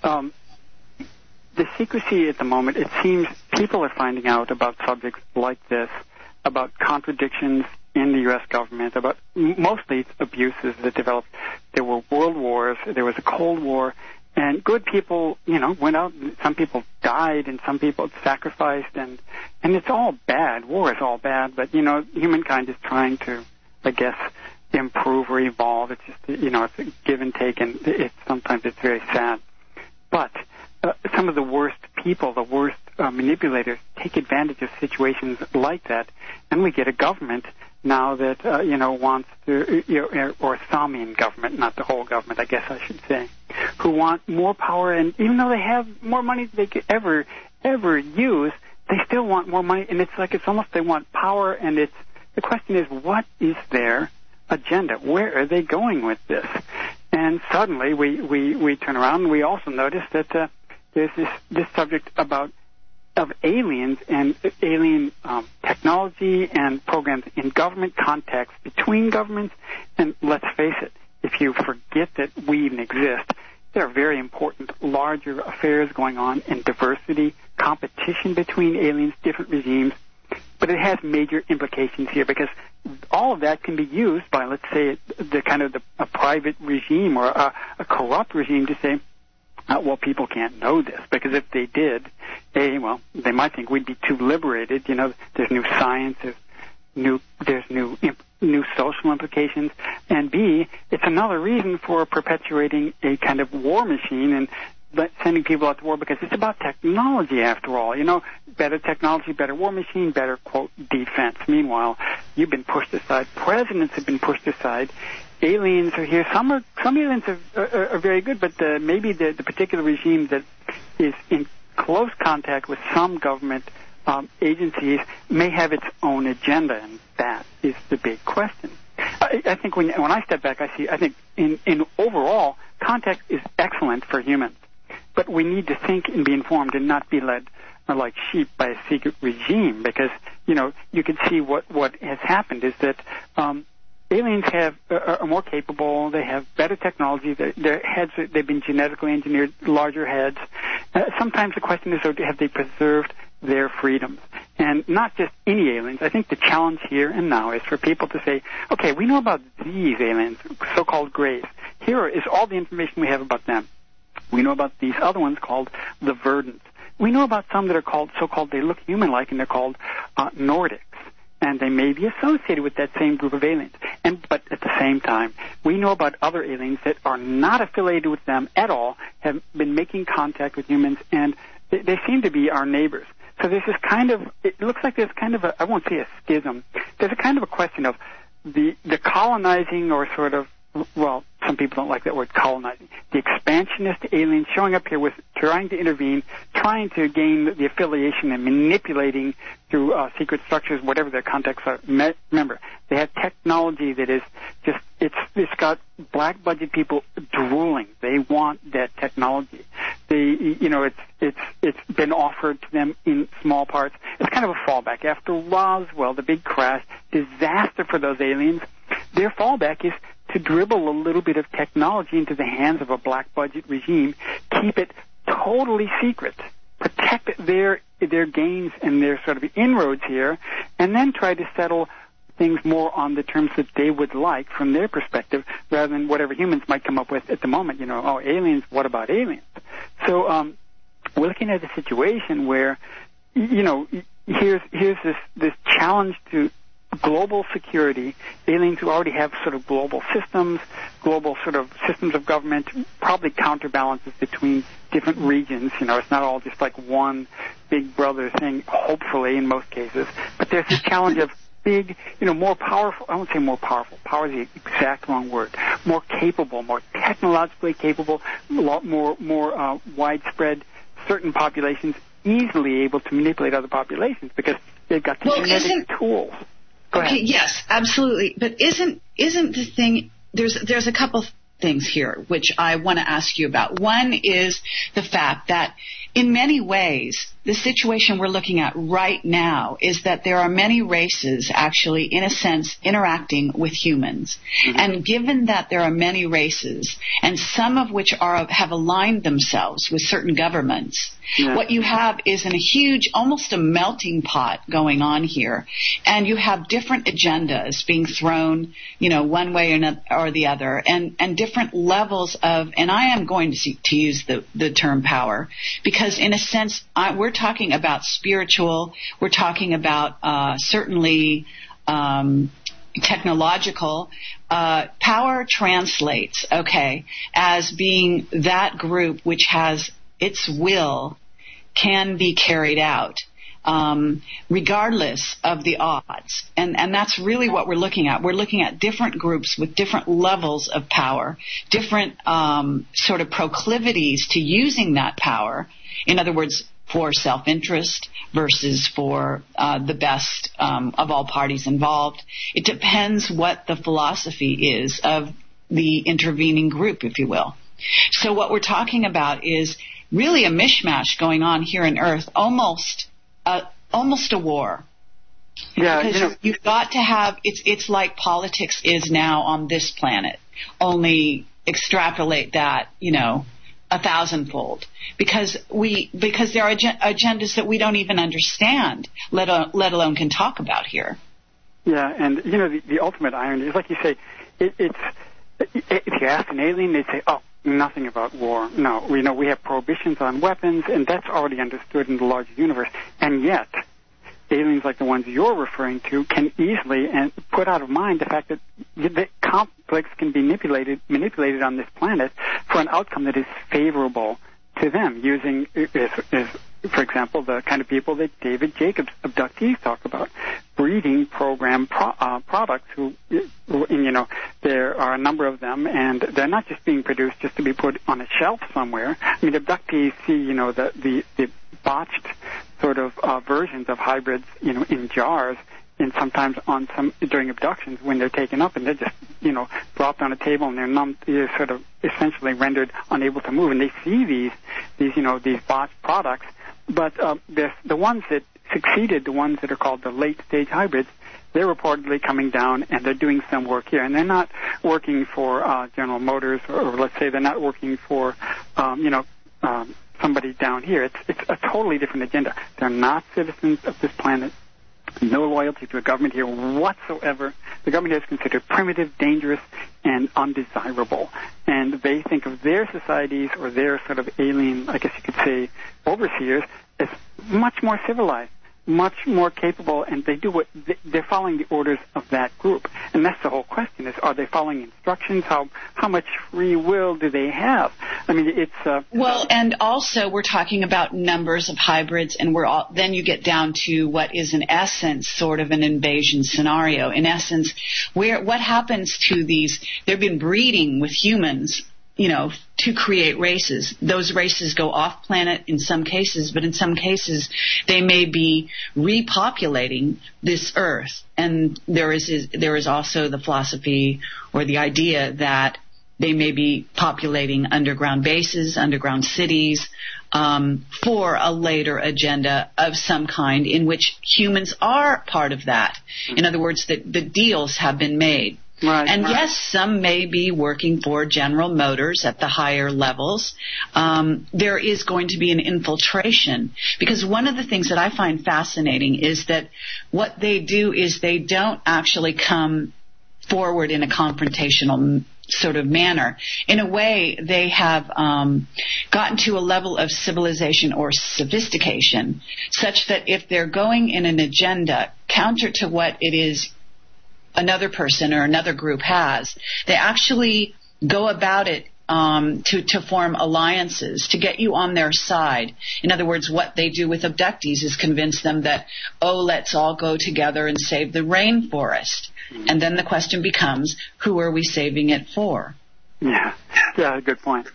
the secrecy at the moment, it seems people are finding out about subjects like this, about contradictions in the U.S. government, about mostly abuses that developed. There were world wars, there was a Cold War, and good people, went out. Some people died, and some people sacrificed, and it's all bad. War is all bad, but, humankind is trying to, I guess, improve or evolve. It's just, it's a give and take, and sometimes it's very sad. But some of the worst people, the worst manipulators, take advantage of situations like that, and we get a government now that wants to, or Samian government, not the whole government, I guess I should say, who want more power, and even though they have more money than they could ever use, they still want more money, and it's almost they want power, and the question is, what is their agenda? Where are they going with this? And suddenly we turn around, and we also notice that there's this subject of aliens and alien technology and programs in government context between governments. And let's face it, if you forget that we even exist, there are very important larger affairs going on in diversity, competition between aliens, different regimes. But it has major implications here because all of that can be used by, let's say, a private regime or a corrupt regime to say, well, people can't know this, because if they did, they might think we'd be too liberated. There's new science, there's new social implications, and B, it's another reason for perpetuating a kind of war machine and sending people out to war, because it's about technology after all. better technology, better war machine, better, quote, defense. Meanwhile, you've been pushed aside. Presidents have been pushed aside. Aliens are here. Some aliens are very good, but maybe the particular regime that is in close contact with some government agencies may have its own agenda, and that is the big question. I think when I step back, I think in overall, contact is excellent for humans, but we need to think and be informed and not be led like sheep by a secret regime, because you can see what has happened is that aliens are more capable. They have better technology. Their heads, they've been genetically engineered, larger heads. Sometimes the question is, have they preserved their freedoms? And not just any aliens. I think the challenge here and now is for people to say, okay, we know about these aliens, so-called grays. Here is all the information we have about them. We know about these other ones called the Verdants. We know about some that are called so-called, they look human-like, and they're called Nordics. And they may be associated with that same group of aliens. But at the same time, we know about other aliens that are not affiliated with them at all, have been making contact with humans, and they seem to be our neighbors. So there's this kind of, it looks like there's kind of I won't say a schism, there's a kind of a question of the colonizing, or sort of, well, some people don't like that word, colonizing, the expansionist aliens showing up here with trying to intervene, trying to gain the affiliation and manipulating through secret structures, whatever their contexts are. Remember, they have technology that is just, it's got black budget people drooling. They want that technology. It's been offered to them in small parts. It's kind of a fallback. After Roswell, the big crash, disaster for those aliens, their fallback is to dribble a little bit of technology into the hands of a black budget regime, keep it totally secret, protect their gains and their sort of inroads here, and then try to settle things more on the terms that they would like from their perspective, rather than whatever humans might come up with at the moment. Aliens, what about aliens? So we're looking at a situation where, here's this challenge to global security, aliens who already have sort of global systems of government, probably counterbalances between different regions. It's not all just like one big brother thing, hopefully in most cases. But there's this challenge of big, more powerful, I won't say more powerful, power is the exact wrong word, more capable, more technologically capable, a lot more widespread, certain populations easily able to manipulate other populations because they've got the genetic tools. Okay, yes, absolutely. But isn't the thing, there's a couple things here which I want to ask you about. One is the fact that in many ways, the situation we're looking at right now is that there are many races actually, in a sense, interacting with humans. Mm-hmm. And given that there are many races, and some of which have aligned themselves with certain governments, what you have is in a huge, almost a melting pot going on here. And you have different agendas being thrown, one way or the other, and different levels of, and I am going to use the term power, because in a sense, we're talking about spiritual, we're talking about certainly technological. Power translates, as being that group which has its will can be carried out, regardless of the odds. And that's really what we're looking at. We're looking at different groups with different levels of power, different sort of proclivities to using that power. In other words, for self-interest versus for the best of all parties involved. It depends what the philosophy is of the intervening group, if you will. So what we're talking about is really a mishmash going on here on Earth, almost a war. Yeah, because you've got to have, it's like politics is now on this planet. Only extrapolate that, 1,000-fold, because there are agendas that we don't even understand, let alone can talk about here. Yeah, and the ultimate irony is, like you say, it's if you ask an alien, they'd say, "Oh, nothing about war. No, we have prohibitions on weapons, and that's already understood in the larger universe." And yet, aliens like the ones you're referring to can easily and put out of mind the fact that the conflicts can be manipulated on this planet for an outcome that is favorable to them using, for example, the kind of people that David Jacobs abductees talk about, breeding program products who, there are a number of them, and they're not just being produced just to be put on a shelf somewhere. I mean, abductees see, the botched sort of versions of hybrids, in jars, and sometimes during abductions when they're taken up and they're just, dropped on a table and they're sort of essentially rendered unable to move, and they see these botched products. But the ones that succeeded, the ones that are called the late-stage hybrids, they're reportedly coming down and they're doing some work here. And they're not working for General Motors, or let's say they're not working for, somebody down here. It's a totally different agenda. They're not citizens of this planet. No loyalty to a government here whatsoever. The government here is considered primitive, dangerous, and undesirable. And they think of their societies or their sort of alien, I guess you could say, overseers as much more civilized, much more capable, and they're following the orders of that group. And that's the whole question: is are they following instructions? How much free will do they have? I mean, it's well, and also we're talking about numbers of hybrids, and then you get down to what is in essence sort of an invasion scenario. In essence, what happens to these? They've been breeding with humans, to create races. Those races go off planet in some cases, but in some cases they may be repopulating this Earth. And there is also the philosophy or the idea that they may be populating underground bases, underground cities, for a later agenda of some kind in which humans are part of that. In other words, the deals have been made. Right, and yes, some may be working for General Motors at the higher levels. There is going to be an infiltration, because one of the things that I find fascinating is that what they do is they don't actually come forward in a confrontational sort of manner. In a way, they have gotten to a level of civilization or sophistication such that if they're going in an agenda counter to what it is another person or another group has, they actually go about it to form alliances, to get you on their side. In other words, what they do with abductees is convince them that, let's all go together and save the rainforest. And then the question becomes, who are we saving it for? Yeah, good point.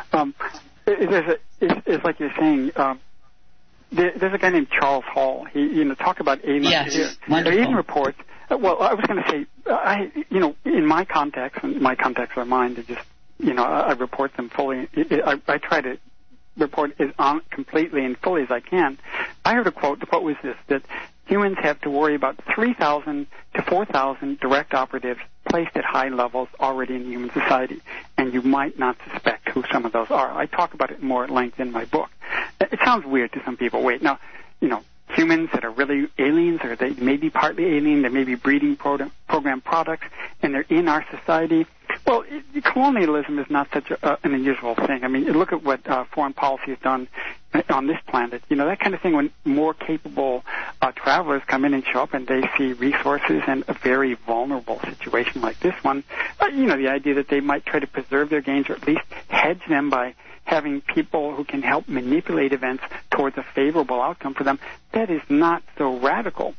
It's like you're saying, there's a guy named Charles Hall. He, talk about aliens. Yes, wonderful. Alien reports. Well, I was going to say, in my contacts, and my contacts are mine to just, I report them fully. I try to report as completely and fully as I can. I heard a quote. The quote was this, that humans have to worry about 3,000 to 4,000 direct operatives placed at high levels already in human society, and you might not suspect who some of those are. I talk about it more at length in my book. It sounds weird to some people. Wait, now, humans that are really aliens, or they may be partly alien, they may be breeding program products, and they're in our society. Well, colonialism is not such an unusual thing. I mean, look at what foreign policy has done on this planet. That kind of thing, when more capable travelers come in and show up and they see resources and a very vulnerable situation like this one, the idea that they might try to preserve their gains or at least hedge them by having people who can help manipulate events towards a favorable outcome for them, that is not so radical.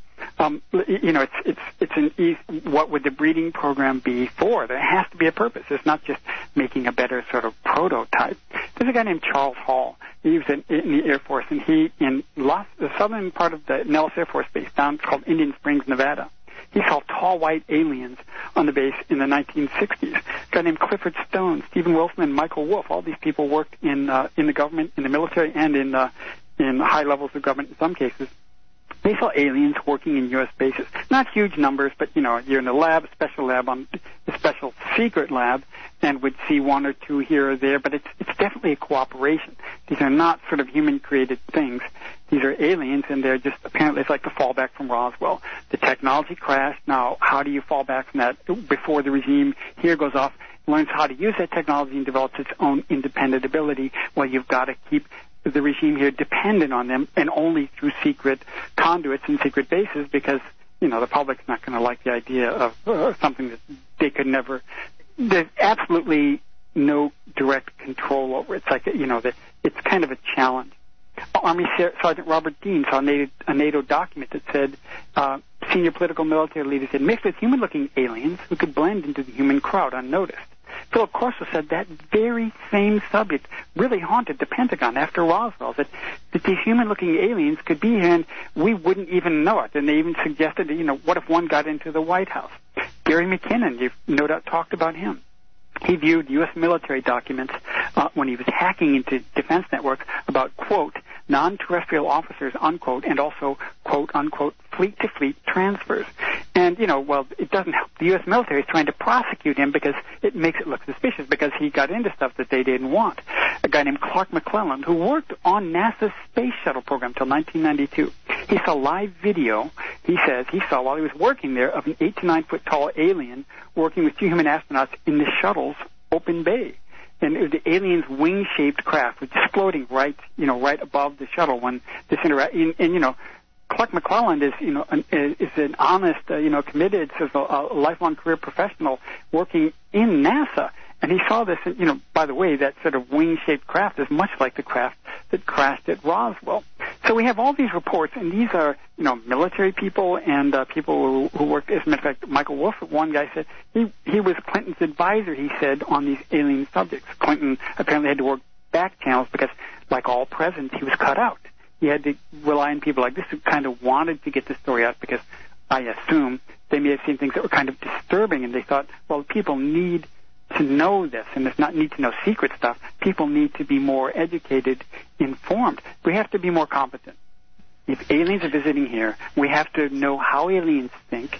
What would the breeding program be for? There has to be a purpose. It's not just making a better sort of prototype. There's a guy named Charles Hall. He was in the Air Force, and he, in the southern part of the Nellis Air Force Base, down called Indian Springs, Nevada, he saw tall white aliens on the base in the 1960s. A guy named Clifford Stone, Stephen Wilson, and Michael Wolff. All these people worked in the government, in the military, and in high levels of government in some cases. They saw aliens working in U.S. bases. Not huge numbers, but, you're in a lab, a special lab, a special secret lab, and would see one or two here or there, but it's definitely a cooperation. These are not sort of human-created things. These are aliens, and they're just, apparently, it's like the fallback from Roswell. The technology crashed. Now, how do you fall back from that before the regime here goes off, learns how to use that technology and develops its own independent ability? Well, you've got to keep the regime here dependent on them, and only through secret conduits and secret bases, because, the public's not going to like the idea of something that they could never. There's absolutely no direct control over. It's like, it's kind of a challenge. Army Sergeant Robert Dean saw a NATO document that said senior political military leaders had mixed with human-looking aliens who could blend into the human crowd unnoticed. Philip Corso said that very same subject really haunted the Pentagon after Roswell, that these human-looking aliens could be here and we wouldn't even know it. And they even suggested, what if one got into the White House? Gary McKinnon, you've no doubt talked about him. He viewed U.S. military documents when he was hacking into defense networks about, quote, non-terrestrial officers, unquote, and also, quote, unquote, fleet-to-fleet transfers. And, it doesn't help. The U.S. military is trying to prosecute him because it makes it look suspicious because he got into stuff that they didn't want. A guy named Clark McClelland, who worked on NASA's space shuttle program until 1992. He saw live video, he says, he saw while he was working there, of an 8 to 9 foot tall alien working with 2 human astronauts in the shuttle's open bay. And it was the alien's wing-shaped craft, which is floating right above the shuttle when this Clark McClelland is an honest, committed, a lifelong career professional working in NASA. And he saw this, by the way, that sort of wing-shaped craft is much like the craft that crashed at Roswell. So we have all these reports, and these are, military people and people who work. As a matter of fact, Michael Wolff, one guy said, he was Clinton's advisor, he said, on these alien subjects. Clinton apparently had to work back channels because, like all presidents, he was cut out. He had to rely on people like this who kind of wanted to get the story out because I assume they may have seen things that were kind of disturbing, and they thought, well, people need to know this, and it's not need to know secret stuff. People need to be more educated, informed. We have to be more competent. If aliens are visiting here, we have to know how aliens think,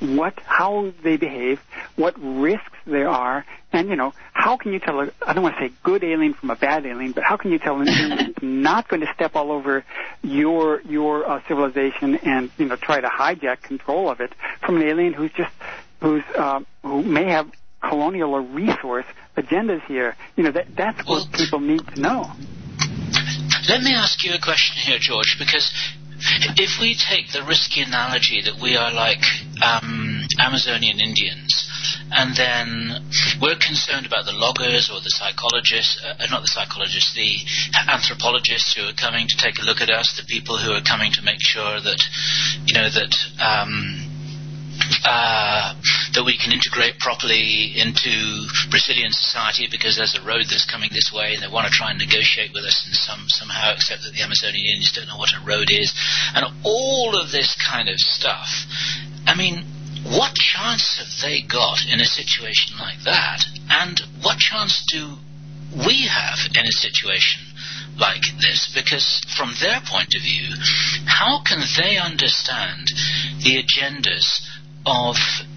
how they behave, what risks there are, and, how can you tell I don't want to say good alien from a bad alien, but how can you tell an alien that's not going to step all over your civilization and, try to hijack control of it from an alien who may have colonial or resource agendas here? That's what people need to know. Let me ask you a question here, George, because if we take the risky analogy that we are like Amazonian Indians, and then we're concerned about the loggers or the psychologists, the anthropologists who are coming to take a look at us, the people who are coming to make sure that, that we can integrate properly into Brazilian society because there's a road that's coming this way and they want to try and negotiate with us and somehow, except that the Amazonian Indians don't know what a road is, and all of this kind of stuff. I mean, what chance have they got in a situation like that? And what chance do we have in a situation like this? Because from their point of view, how can they understand the agendas of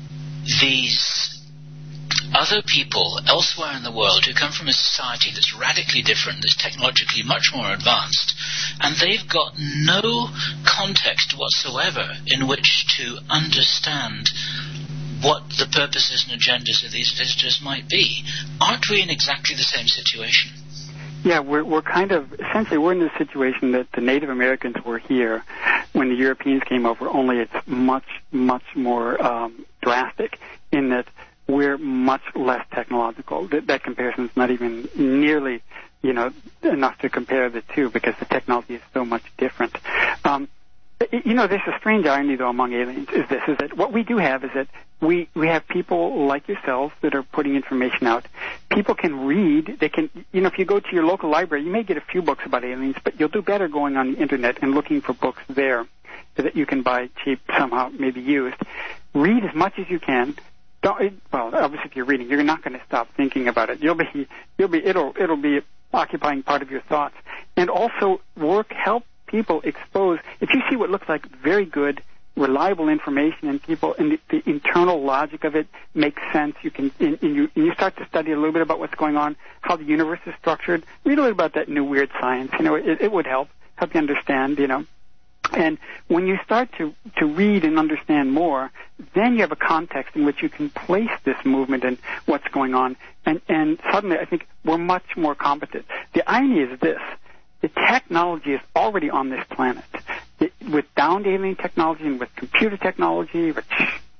these other people elsewhere in the world who come from a society that's radically different, that's technologically much more advanced, and they've got no context whatsoever in which to understand what the purposes and agendas of these visitors might be? Aren't we in exactly the same situation? Yeah, we're kind of, essentially we're in the situation that the Native Americans were here when the Europeans came over, only it's much, much more drastic in that we're much less technological. That comparison is not even nearly, enough to compare the two because the technology is so much different. There's a strange irony, though, among aliens is that what we do have is that we have people like yourselves that are putting information out. People can read. They can, if you go to your local library, you may get a few books about aliens, but you'll do better going on the Internet and looking for books there that you can buy cheap, somehow, maybe used. Read as much as you can. Obviously, if you're reading, you're not going to stop thinking about it. It'll be occupying part of your thoughts. And also, help people expose. If you see what looks like very good, reliable information and people, and the internal logic of it makes sense, you start to study a little bit about what's going on, how the universe is structured. Read a little about that new weird science. It would help you understand. And when you start to read and understand more, then you have a context in which you can place this movement and what's going on. And suddenly, I think we're much more competent. The irony is this. The technology is already on this planet. With downed alien technology and with computer technology, which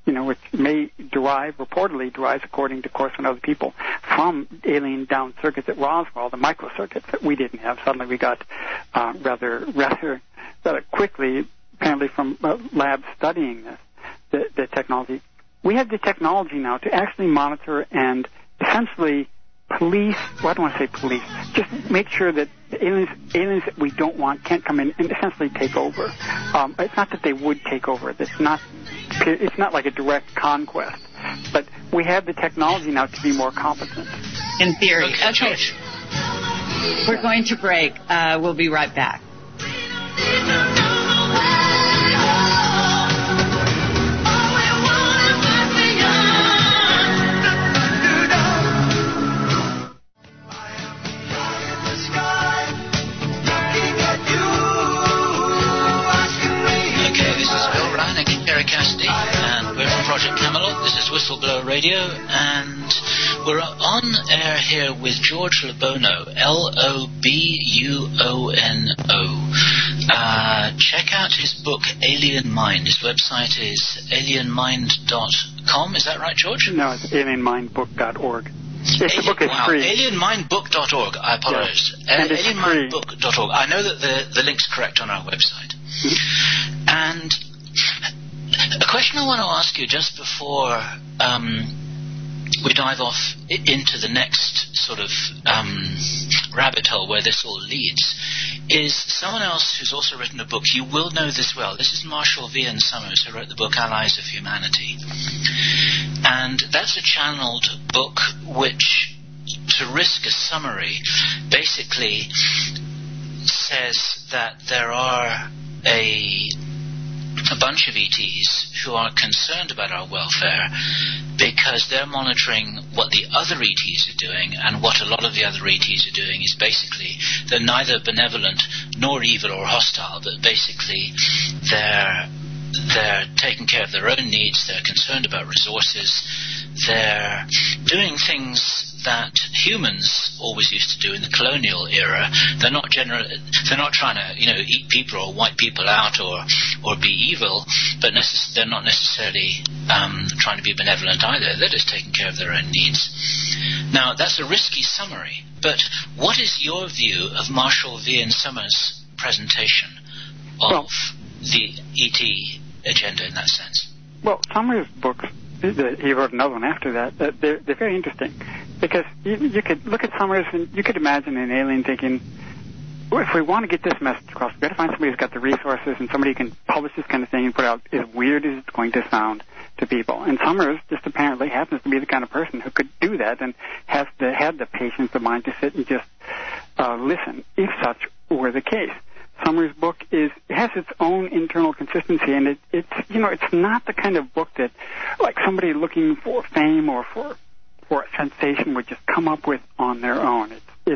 which may reportedly derives, according to Course and other people, from alien down circuits at Roswell, the microcircuits that we didn't have. Suddenly we got rather quickly, apparently from labs studying this, the technology. We have the technology now to actually monitor and essentially police, well, I don't want to say police, just make sure that the aliens that we don't want can't come in and essentially take over. It's not that they would take over. It's not like a direct conquest. But we have the technology now to be more competent. In theory. Okay. We're going to break. We'll be right back. Cassidy, and we're from Project Camelot. This is Whistleblower Radio, and we're on air here with George Lobono, Lobuono. Check out his book, Alien Mind. His website is alienmind.com. Is that right, George? No, it's alienmindbook.org. The book is free. Alienmindbook.org. I apologize. Yes. Alienmindbook.org. I know that the link's correct on our website. Mm-hmm. And a question I want to ask you just before we dive off into the next sort of rabbit hole where this all leads is someone else who's also written a book. You will know this well. This is Marshall V. N. Summers, who wrote the book Allies of Humanity. And that's a channeled book which, to risk a summary, basically says that there are a bunch of ETs who are concerned about our welfare because they're monitoring what the other ETs are doing, and what a lot of the other ETs are doing is basically they're neither benevolent nor evil or hostile, but basically they're taking care of their own needs, they're concerned about resources, they're doing things that humans always used to do in the colonial era. They're not trying to, eat people or wipe people out or be evil, but they're not necessarily trying to be benevolent either. They're just taking care of their own needs. Now, that's a risky summary, but what is your view of Marshall V. N. Summers' presentation of the ET agenda in that sense? Well, Summers' books, he wrote another one after that, they're very interesting. Because you could look at Summers and you could imagine an alien thinking, well, if we want to get this message across, we've got to find somebody who's got the resources and somebody who can publish this kind of thing and put out as weird as it's going to sound to people. And Summers just apparently happens to be the kind of person who could do that and had the patience of mind to sit and just listen, if such were the case. Summers' book has its own internal consistency, and it's not the kind of book that, like, somebody looking for fame or for a sensation would just come up with on their own. It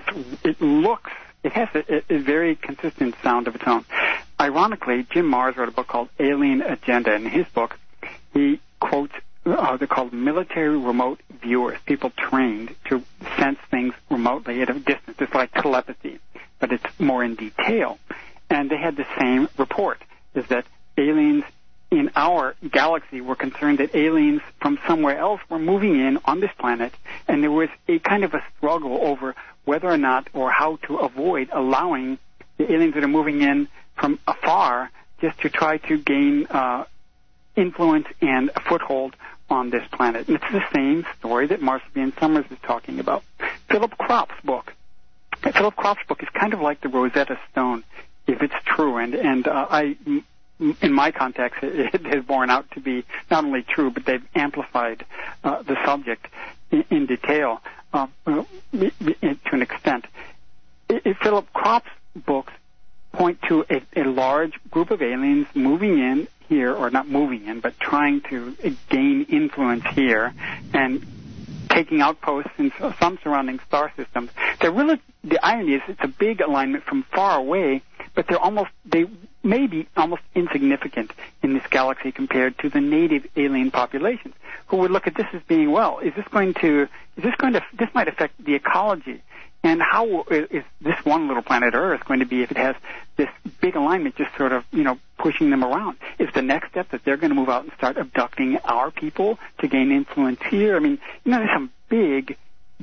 has a very consistent sound of its own. Ironically, Jim Marrs wrote a book called Alien Agenda. In his book, he quotes, they're called military remote viewers, people trained to sense things remotely at a distance. It's like telepathy, but it's more in detail. And they had the same report, is that aliens in our galaxy were concerned that aliens from somewhere else were moving in on this planet, and there was a kind of a struggle over whether or not or how to avoid allowing the aliens that are moving in from afar just to try to gain influence and a foothold on this planet. And it's the same story that Marshall V. N. Summers is talking about. Philip Kropp's book is kind of like the Rosetta Stone, if it's true, and in my context, it has borne out to be not only true, but they've amplified the subject in detail to an extent. Philip Kropp's books point to a large group of aliens moving in here, or not moving in, but trying to gain influence here and taking outposts in some surrounding star systems. The irony is it's a big alignment from far away, but they may be almost insignificant in this galaxy compared to the native alien populations, who would look at this as being, well, this might affect the ecology, and how is this one little planet Earth going to be if it has this big alignment just sort of, pushing them around. Is the next step that they're going to move out and start abducting our people to gain influence here? I mean, there's some big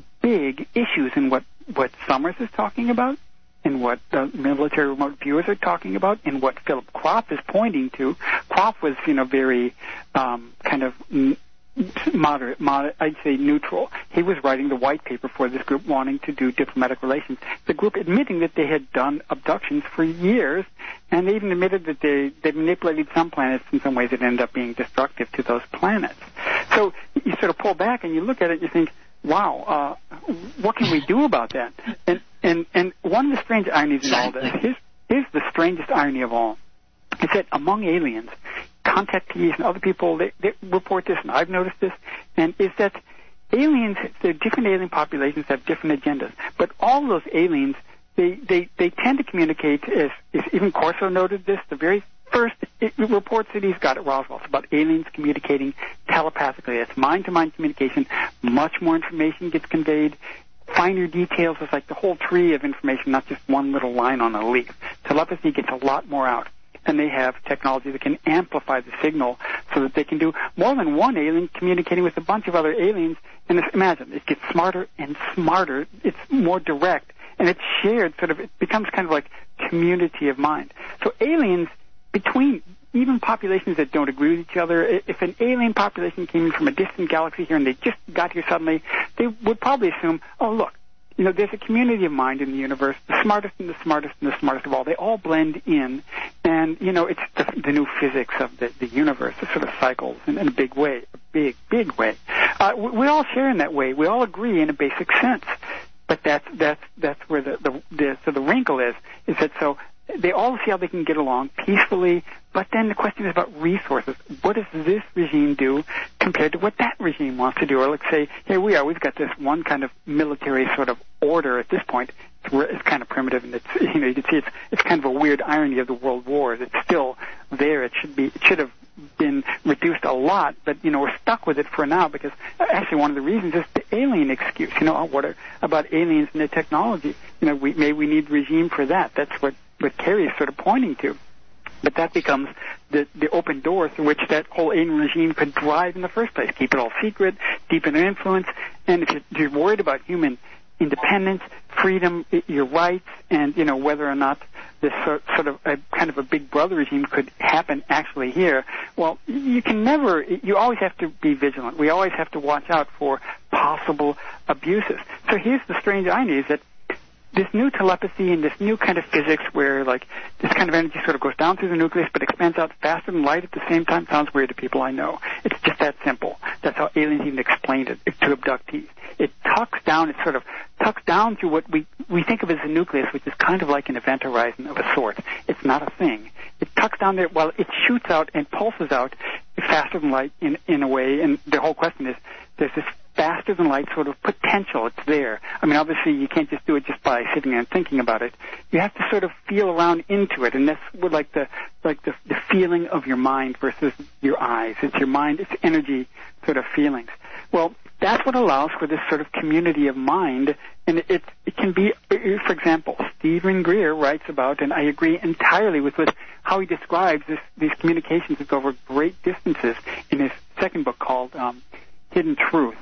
issues in what Summers is talking about, and what military remote viewers are talking about, and what Philip Kropp is pointing to. Kropp was, very kind of moderate, I'd say neutral. He was writing the white paper for this group wanting to do diplomatic relations. The group admitting that they had done abductions for years, and they even admitted that they manipulated some planets in some ways that ended up being destructive to those planets. So you sort of pull back and you look at it and you think, wow, what can we do about that? And one of the strange ironies in all this, here's the strangest irony of all, is that among aliens, contactees and other people, they report this, and I've noticed this, and is that aliens, the different alien populations have different agendas, but all of those aliens, they tend to communicate, as even Corso noted this, the very first reports that he's got at Roswell, it's about aliens communicating telepathically. It's mind-to-mind communication. Much more information gets conveyed. Finer details is like the whole tree of information, not just one little line on a leaf. Telepathy gets a lot more out. And they have technology that can amplify the signal so that they can do more than one alien communicating with a bunch of other aliens. And imagine, it gets smarter and smarter. It's more direct. And it's shared, it becomes kind of like community of mind. So aliens, between even populations that don't agree with each other, if an alien population came in from a distant galaxy here and they just got here suddenly, they would probably assume, oh, look, there's a community of mind in the universe, the smartest and the smartest and the smartest of all. They all blend in, and, it's the new physics of the universe. It sort of cycles in a big way, a big way. We all share in that way. We all agree in a basic sense. But that's where the wrinkle is that so they all see how they can get along peacefully, but then the question is about resources. What does this regime do compared to what that regime wants to do? Or let's say, here we are, we've got this one kind of military sort of order at this point. It's kind of primitive, and it's, you can see it's kind of a weird irony of the world wars. It's still there. It should have been reduced a lot, but, we're stuck with it for now because actually one of the reasons is the alien excuse. What about aliens and their technology? We need regime for that. That's what Kerry is sort of pointing to. But that becomes the open door through which that whole alien regime could drive in the first place. Keep it all secret, deepen their influence, and if you're worried about human independence, freedom, your rights, and, whether or not this sort of a kind of a big brother regime could happen actually here, well, you always have to be vigilant. We always have to watch out for possible abuses. So here's the strange irony is that this new telepathy and this new kind of physics where, this kind of energy sort of goes down through the nucleus but expands out faster than light at the same time sounds weird to people I know. It's just that simple. That's how aliens even explained it to abductees. It tucks down through what we think of as the nucleus, which is kind of like an event horizon of a sort. It's not a thing. It tucks down there while it shoots out and pulses out faster than light in a way, and the whole question is, there's this faster than light sort of potential. It's there. I mean, obviously you can't just do it just by sitting there and thinking about it. You have to sort of feel around into it, and that's what the feeling of your mind versus your eyes. It's your mind, it's energy sort of feelings. Well, that's what allows for this sort of community of mind, and it can be, for example, Stephen Greer writes about, and I agree entirely with how he describes these communications over great distances in his second book called Hidden Truth.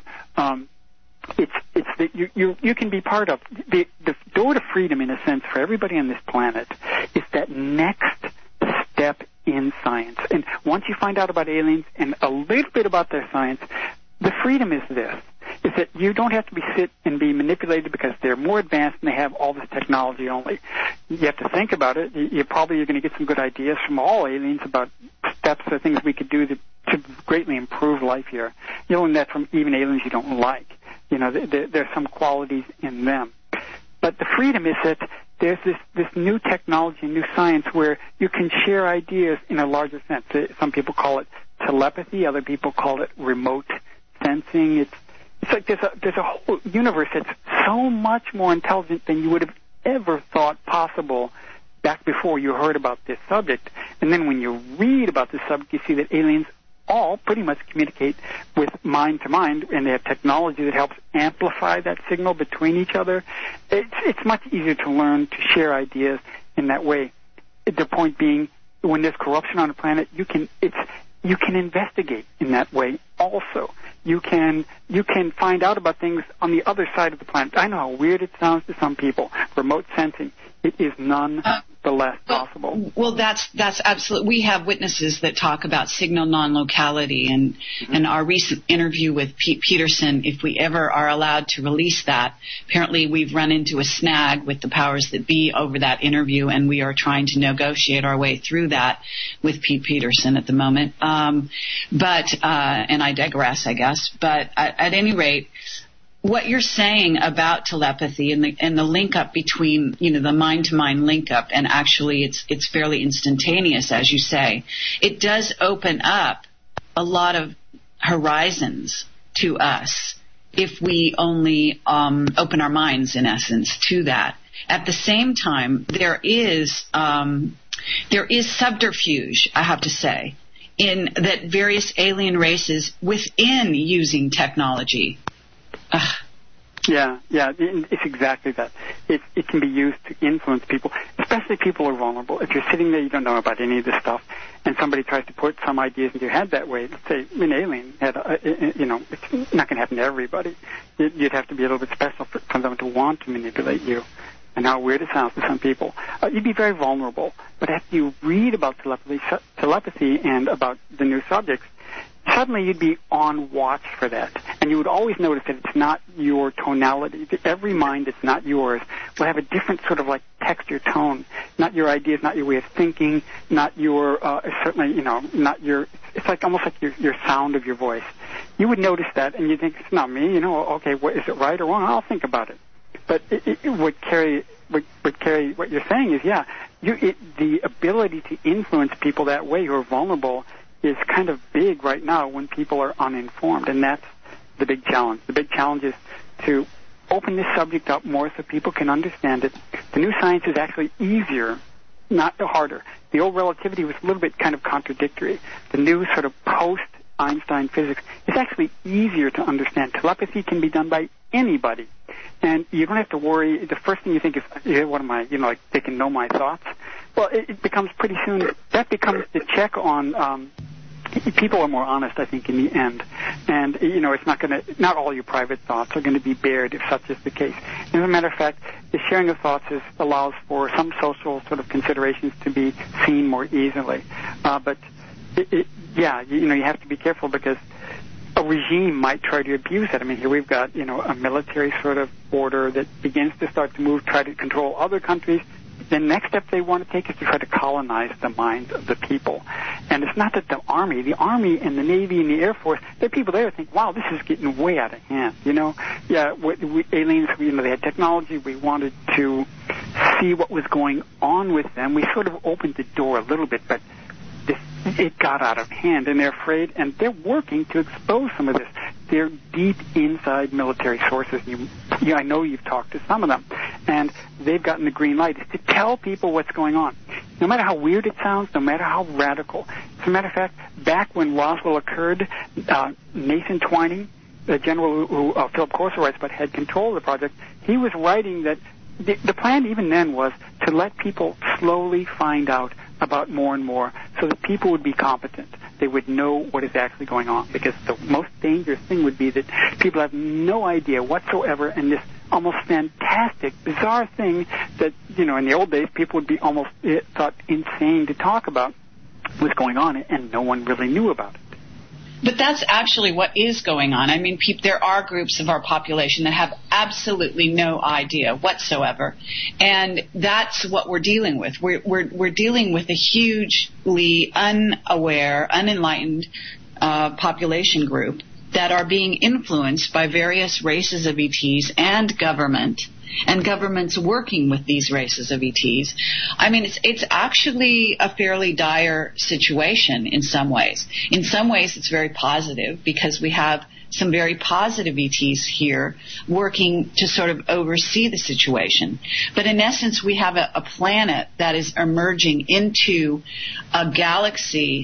It's that you can be part of the door to freedom, in a sense, for everybody on this planet is that next step in science. And once you find out about aliens and a little bit about their science, the freedom is this, is that you don't have to sit and be manipulated because they're more advanced and they have all this technology only. You have to think about it. You're going to get some good ideas from all aliens about steps or things we could do to greatly improve life here. You'll learn that from even aliens you don't like. There's some qualities in them. But the freedom is that there's this new technology, new science where you can share ideas in a larger sense. Some people call it telepathy. Other people call it remote sensing. It's like there's a whole universe that's so much more intelligent than you would have ever thought possible back before you heard about this subject. And then when you read about this subject, you see that aliens all pretty much communicate with mind to mind, and they have technology that helps amplify that signal between each other. It's much easier to learn to share ideas in that way. The point being, when there's corruption on a planet, you can investigate in that way also. You can find out about things on the other side of the planet. I know how weird it sounds to some people. Remote sensing, it is none the less possible. Well, that's absolutely. We have witnesses that talk about signal non-locality, and our recent interview with Pete Peterson, if we ever are allowed to release that, apparently we've run into a snag with the powers that be over that interview, and we are trying to negotiate our way through that with Pete Peterson at the moment. And I digress, I guess. But at any rate, what you're saying about telepathy and the link up between, the mind to mind link up, and actually it's fairly instantaneous, as you say, it does open up a lot of horizons to us if we only open our minds, in essence, to that. At the same time, there is subterfuge, I have to say, in that various alien races within using technology. Yeah, it's exactly that. It can be used to influence people, especially people who are vulnerable. If you're sitting there, you don't know about any of this stuff, and somebody tries to put some ideas into your head that way. Let's say an alien had, it's not going to happen to everybody. You'd have to be a little bit special for them to want to manipulate you. And how weird it sounds to some people. You'd be very vulnerable. But after you read about telepathy and about the new subjects, suddenly you'd be on watch for that. And you would always notice that it's not your tonality. Every mind that's not yours will have a different sort of like texture tone. Not your ideas, not your way of thinking, not your, certainly, not your, it's like almost like your sound of your voice. You would notice that and you'd think, it's not me, okay, is it right or wrong? I'll think about it. But what you're saying is, the ability to influence people that way who are vulnerable is kind of big right now when people are uninformed, and that's the big challenge. The big challenge is to open this subject up more so people can understand it. The new science is actually easier, not harder. The old relativity was a little bit kind of contradictory. The new sort of post-Einstein physics is actually easier to understand. Telepathy can be done by anybody. And you don't have to worry. The first thing you think is, what am I, like they can know my thoughts? Well, it becomes pretty soon, that becomes the check on, people are more honest, I think, in the end. And, it's not all your private thoughts are going to be bared if such is the case. As a matter of fact, the sharing of thoughts allows for some social sort of considerations to be seen more easily. But, you have to be careful because a regime might try to abuse it. I mean, here we've got, a military sort of order that begins to start to move, try to control other countries. The next step they want to take is to try to colonize the minds of the people. And it's not that the Army and the Navy and the Air Force, there are people there who think, wow, this is getting way out of hand, aliens, they had technology. We wanted to see what was going on with them. We sort of opened the door a little bit, but it got out of hand, and they're afraid, and they're working to expose some of this. They're deep inside military sources. I know you've talked to some of them, and they've gotten the green light to tell people what's going on. No matter how weird it sounds, no matter how radical. As a matter of fact, back when Roswell occurred, Nathan Twining, the general who Philip Corso writes about, had control of the project, he was writing that the plan even then was to let people slowly find out about more and more so that people would be competent. They would know what is actually going on, because the most dangerous thing would be that people have no idea whatsoever, and this almost fantastic, bizarre thing that, in the old days people would be almost thought insane to talk about was going on, and no one really knew about it. But that's actually what is going on. I mean, there are groups of our population that have absolutely no idea whatsoever, and that's what we're dealing with. We're dealing with a hugely unaware, unenlightened population group that are being influenced by various races of ETs and government. And governments working with these races of ETs. I mean, it's actually a fairly dire situation in some ways. In some ways, it's very positive because we have some very positive ETs here working to sort of oversee the situation. But in essence, we have a planet that is emerging into a galaxy,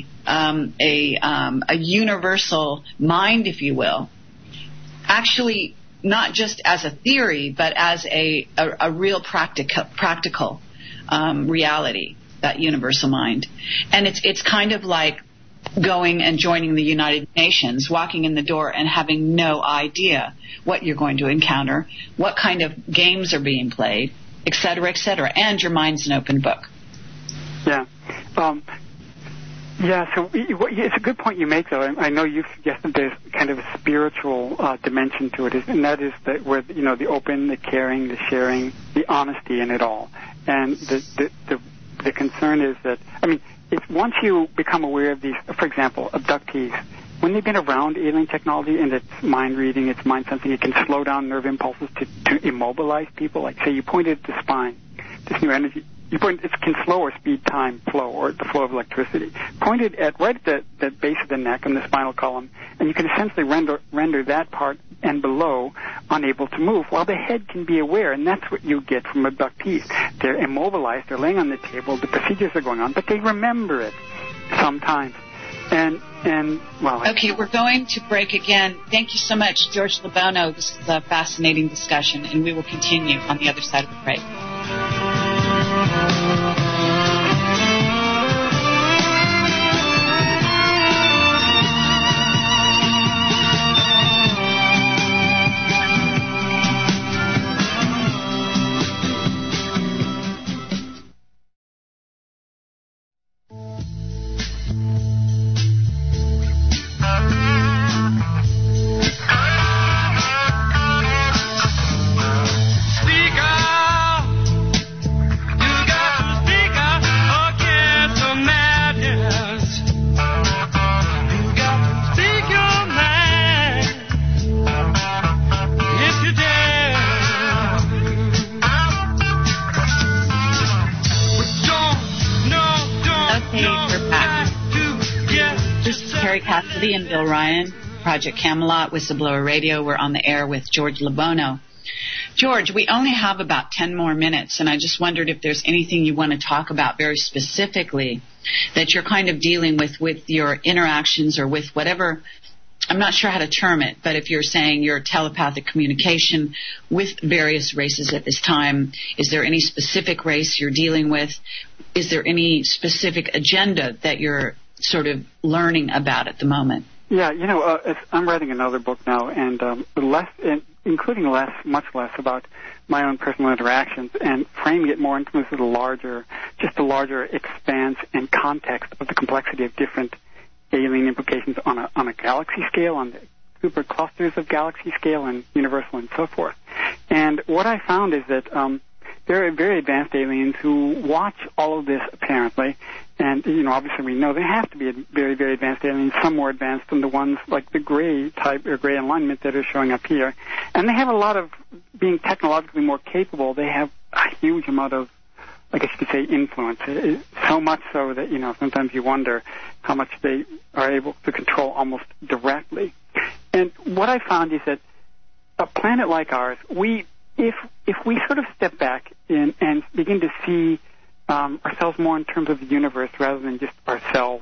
a universal mind, if you will, actually not just as a theory, but as a real practical reality. that universal mind. And it's kind of like going and joining the United Nations, walking in the door and having no idea what you're going to encounter, what kind of games are being played, et cetera, and your mind's an open book. Yeah. So it's a good point you make, though. I know you've suggested there's kind of a spiritual dimension to it, and that is that where, the open, the caring, the sharing, the honesty in it all. And the concern is that, it's once you become aware of these, for example, abductees, when they've been around alien technology and it's mind reading, it's mind sensing, it can slow down nerve impulses to immobilize people. Like, say, you pointed at the spine, this new energy. It can slow or speed time flow, or the flow of electricity. Pointed at right at the base of the neck and the spinal column, and you can essentially render that part and below unable to move, while the head can be aware, and that's what you get from abductees. They're immobilized, they're laying on the table, the procedures are going on, but they remember it sometimes. Okay, we're going to break again. Thank you so much, George LeBono. This is a fascinating discussion, and we will continue on the other side of the break. And Bill Ryan, Project Camelot, Whistleblower Radio. We're on the air with George LeBono. George, we only have about 10 more minutes, and I just wondered if there's anything you want to talk about very specifically that you're kind of dealing with your interactions or with whatever, I'm not sure how to term it, but if you're saying your telepathic communication with various races at this time, is there any specific race you're dealing with? Is there any specific agenda that you're sort of learning about at the moment? Yeah, I'm writing another book now, and much less about my own personal interactions, and framing it more in terms of the larger expanse and context of the complexity of different alien implications on a galaxy scale, on the super clusters of galaxy scale, and universal and so forth. And what I found is that there are very advanced aliens who watch all of this, apparently, and, obviously we know they have to be very, very advanced aliens, some more advanced than the ones like the gray type or gray alignment that are showing up here. And they have a lot of, being technologically more capable, they have a huge amount of, I guess you could say, influence. So much so that, sometimes you wonder how much they are able to control almost directly. And what I found is that a planet like ours, if we sort of step back and begin to see ourselves more in terms of the universe rather than just ourselves,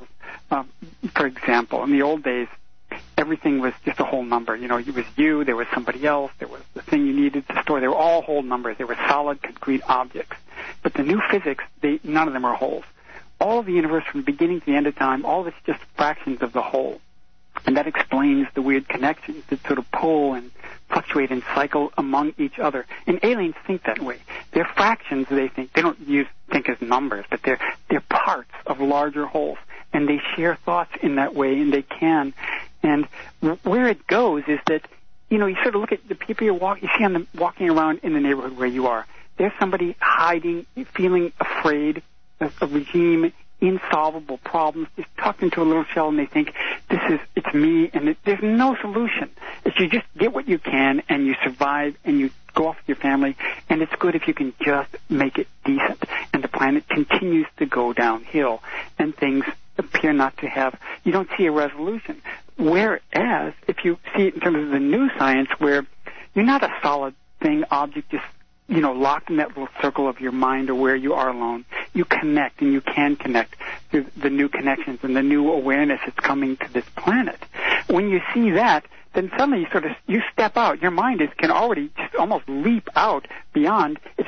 for example, in the old days, everything was just a whole number. It was you, there was somebody else, there was the thing you needed to store. They were all whole numbers. They were solid, concrete objects. But the new physics, none of them are wholes. All of the universe from the beginning to the end of time, all of it's just fractions of the whole. And that explains the weird connections that sort of pull and fluctuate and cycle among each other. And aliens think that way. They're fractions, they think. They don't think as numbers, but they're parts of larger wholes. And they share thoughts in that way, and they can. And where it goes is that, you sort of look at the people you see them walking around in the neighborhood where you are. There's somebody hiding, feeling afraid of a regime, insolvable problems, just tucked into a little shell, and they think, it's me, and there's no solution. It's you just get what you can, and you survive, and you go off with your family, and it's good if you can just make it decent. And the planet continues to go downhill, and things appear not to have, you don't see a resolution. Whereas, if you see it in terms of the new science, where you're not a solid thing, object, just locked in that little circle of your mind or where you are alone, you connect, and you can connect through the new connections and the new awareness that's coming to this planet. When you see that, then suddenly you step out. Your mind can already just almost leap out beyond. It's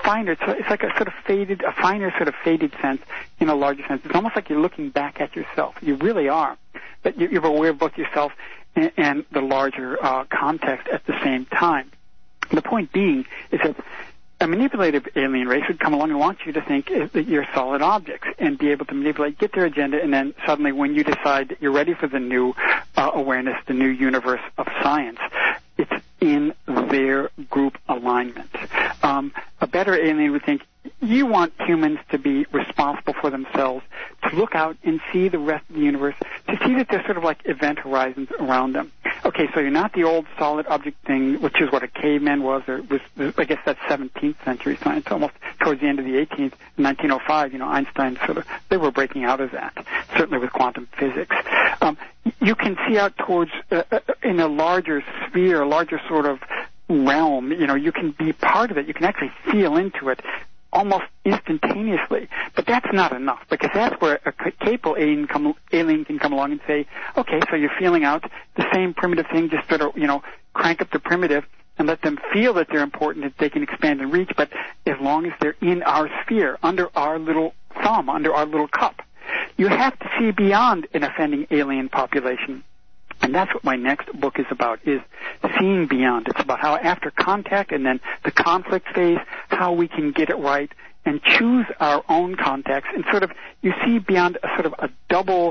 finer. It's like a finer sort of faded sense in a larger sense. It's almost like you're looking back at yourself. You really are. But you're aware of both yourself and the larger context at the same time. The point being is that a manipulative alien race would come along and want you to think that you're solid objects and be able to manipulate, get their agenda, and then suddenly when you decide that you're ready for the new awareness, the new universe of science, it's in their group alignment. A better alien would think, you want humans to be responsible for themselves, to look out and see the rest of the universe, to see that there's sort of like event horizons around them. Okay, so you're not the old solid object thing, which is what a caveman was, or was, I guess that's 17th century science, almost towards the end of the 18th, in 1905, Einstein they were breaking out of that, certainly with quantum physics. You can see out towards, in a larger sphere, a larger sort of realm, you can be part of it, you can actually feel into it almost instantaneously. But that's not enough, because that's where a capable alien can come along and say, okay, so you're feeling out the same primitive thing, just sort of, crank up the primitive and let them feel that they're important, that they can expand and reach, but as long as they're in our sphere, under our little thumb, under our little cup. You have to see beyond an offending alien population. And that's what my next book is about, is seeing beyond. It's about how after contact and then the conflict phase, how we can get it right and choose our own contacts and sort of, you see beyond a sort of a double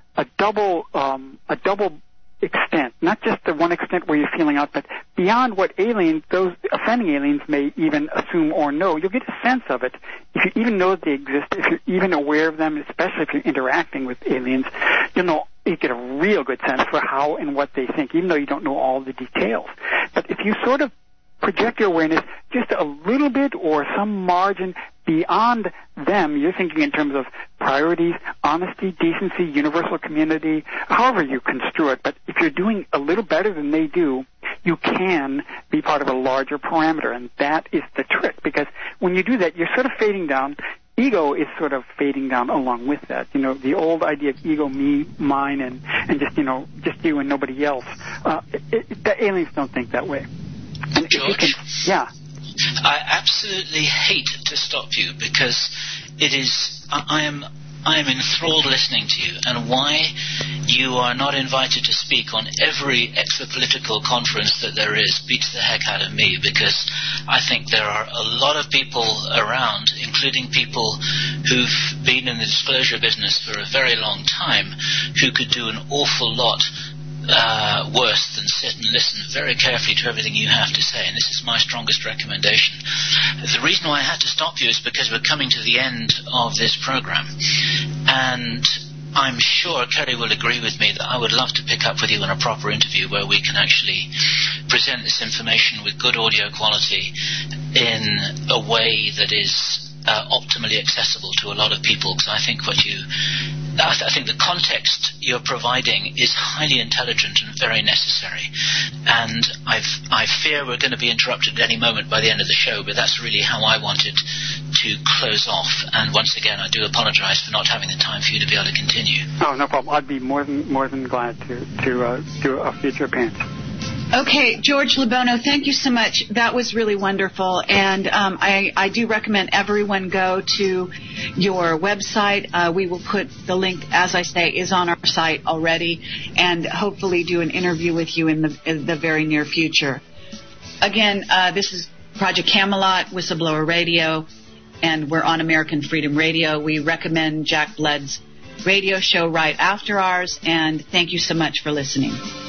extent, not just the one extent where you're feeling out, but beyond what aliens, those offending aliens may even assume or know. You'll get a sense of it. If you even know that they exist, if you're even aware of them, especially if you're interacting with aliens, you get a real good sense for how and what they think, even though you don't know all the details. But if you sort of project your awareness just a little bit or some margin beyond them, you're thinking in terms of priorities, honesty, decency, universal community, however you construe it. But if you're doing a little better than they do, you can be part of a larger parameter, and that is the trick, because when you do that, you're sort of fading down. Ego is sort of fading down along with that. The old idea of ego, me, mine, and just you and nobody else. The aliens don't think that way. And George? Yeah. I absolutely hate to stop you, because it is, I am enthralled listening to you, and why you are not invited to speak on every exopolitical conference that there is beats the heck out of me, because I think there are a lot of people around, including people who've been in the disclosure business for a very long time, who could do an awful lot worse than sit and listen very carefully to everything you have to say, and this is my strongest recommendation. The reason why I had to stop you is because we're coming to the end of this program, and I'm sure Kerry will agree with me that I would love to pick up with you in a proper interview where we can actually present this information with good audio quality in a way that is optimally accessible to a lot of people, because I think I think the context you're providing is highly intelligent and very necessary. And I fear we're going to be interrupted at any moment by the end of the show, but that's really how I wanted to close off. And once again, I do apologize for not having the time for you to be able to continue. Oh, no problem. I'd be more than glad to do a future appearance. Okay, George Lebono, thank you so much. That was really wonderful, and I do recommend everyone go to your website. We will put the link, as I say, is on our site already, and hopefully do an interview with you in the very near future. Again, this is Project Camelot, Whistleblower Radio, and we're on American Freedom Radio. We recommend Jack Blood's radio show right after ours, and thank you so much for listening.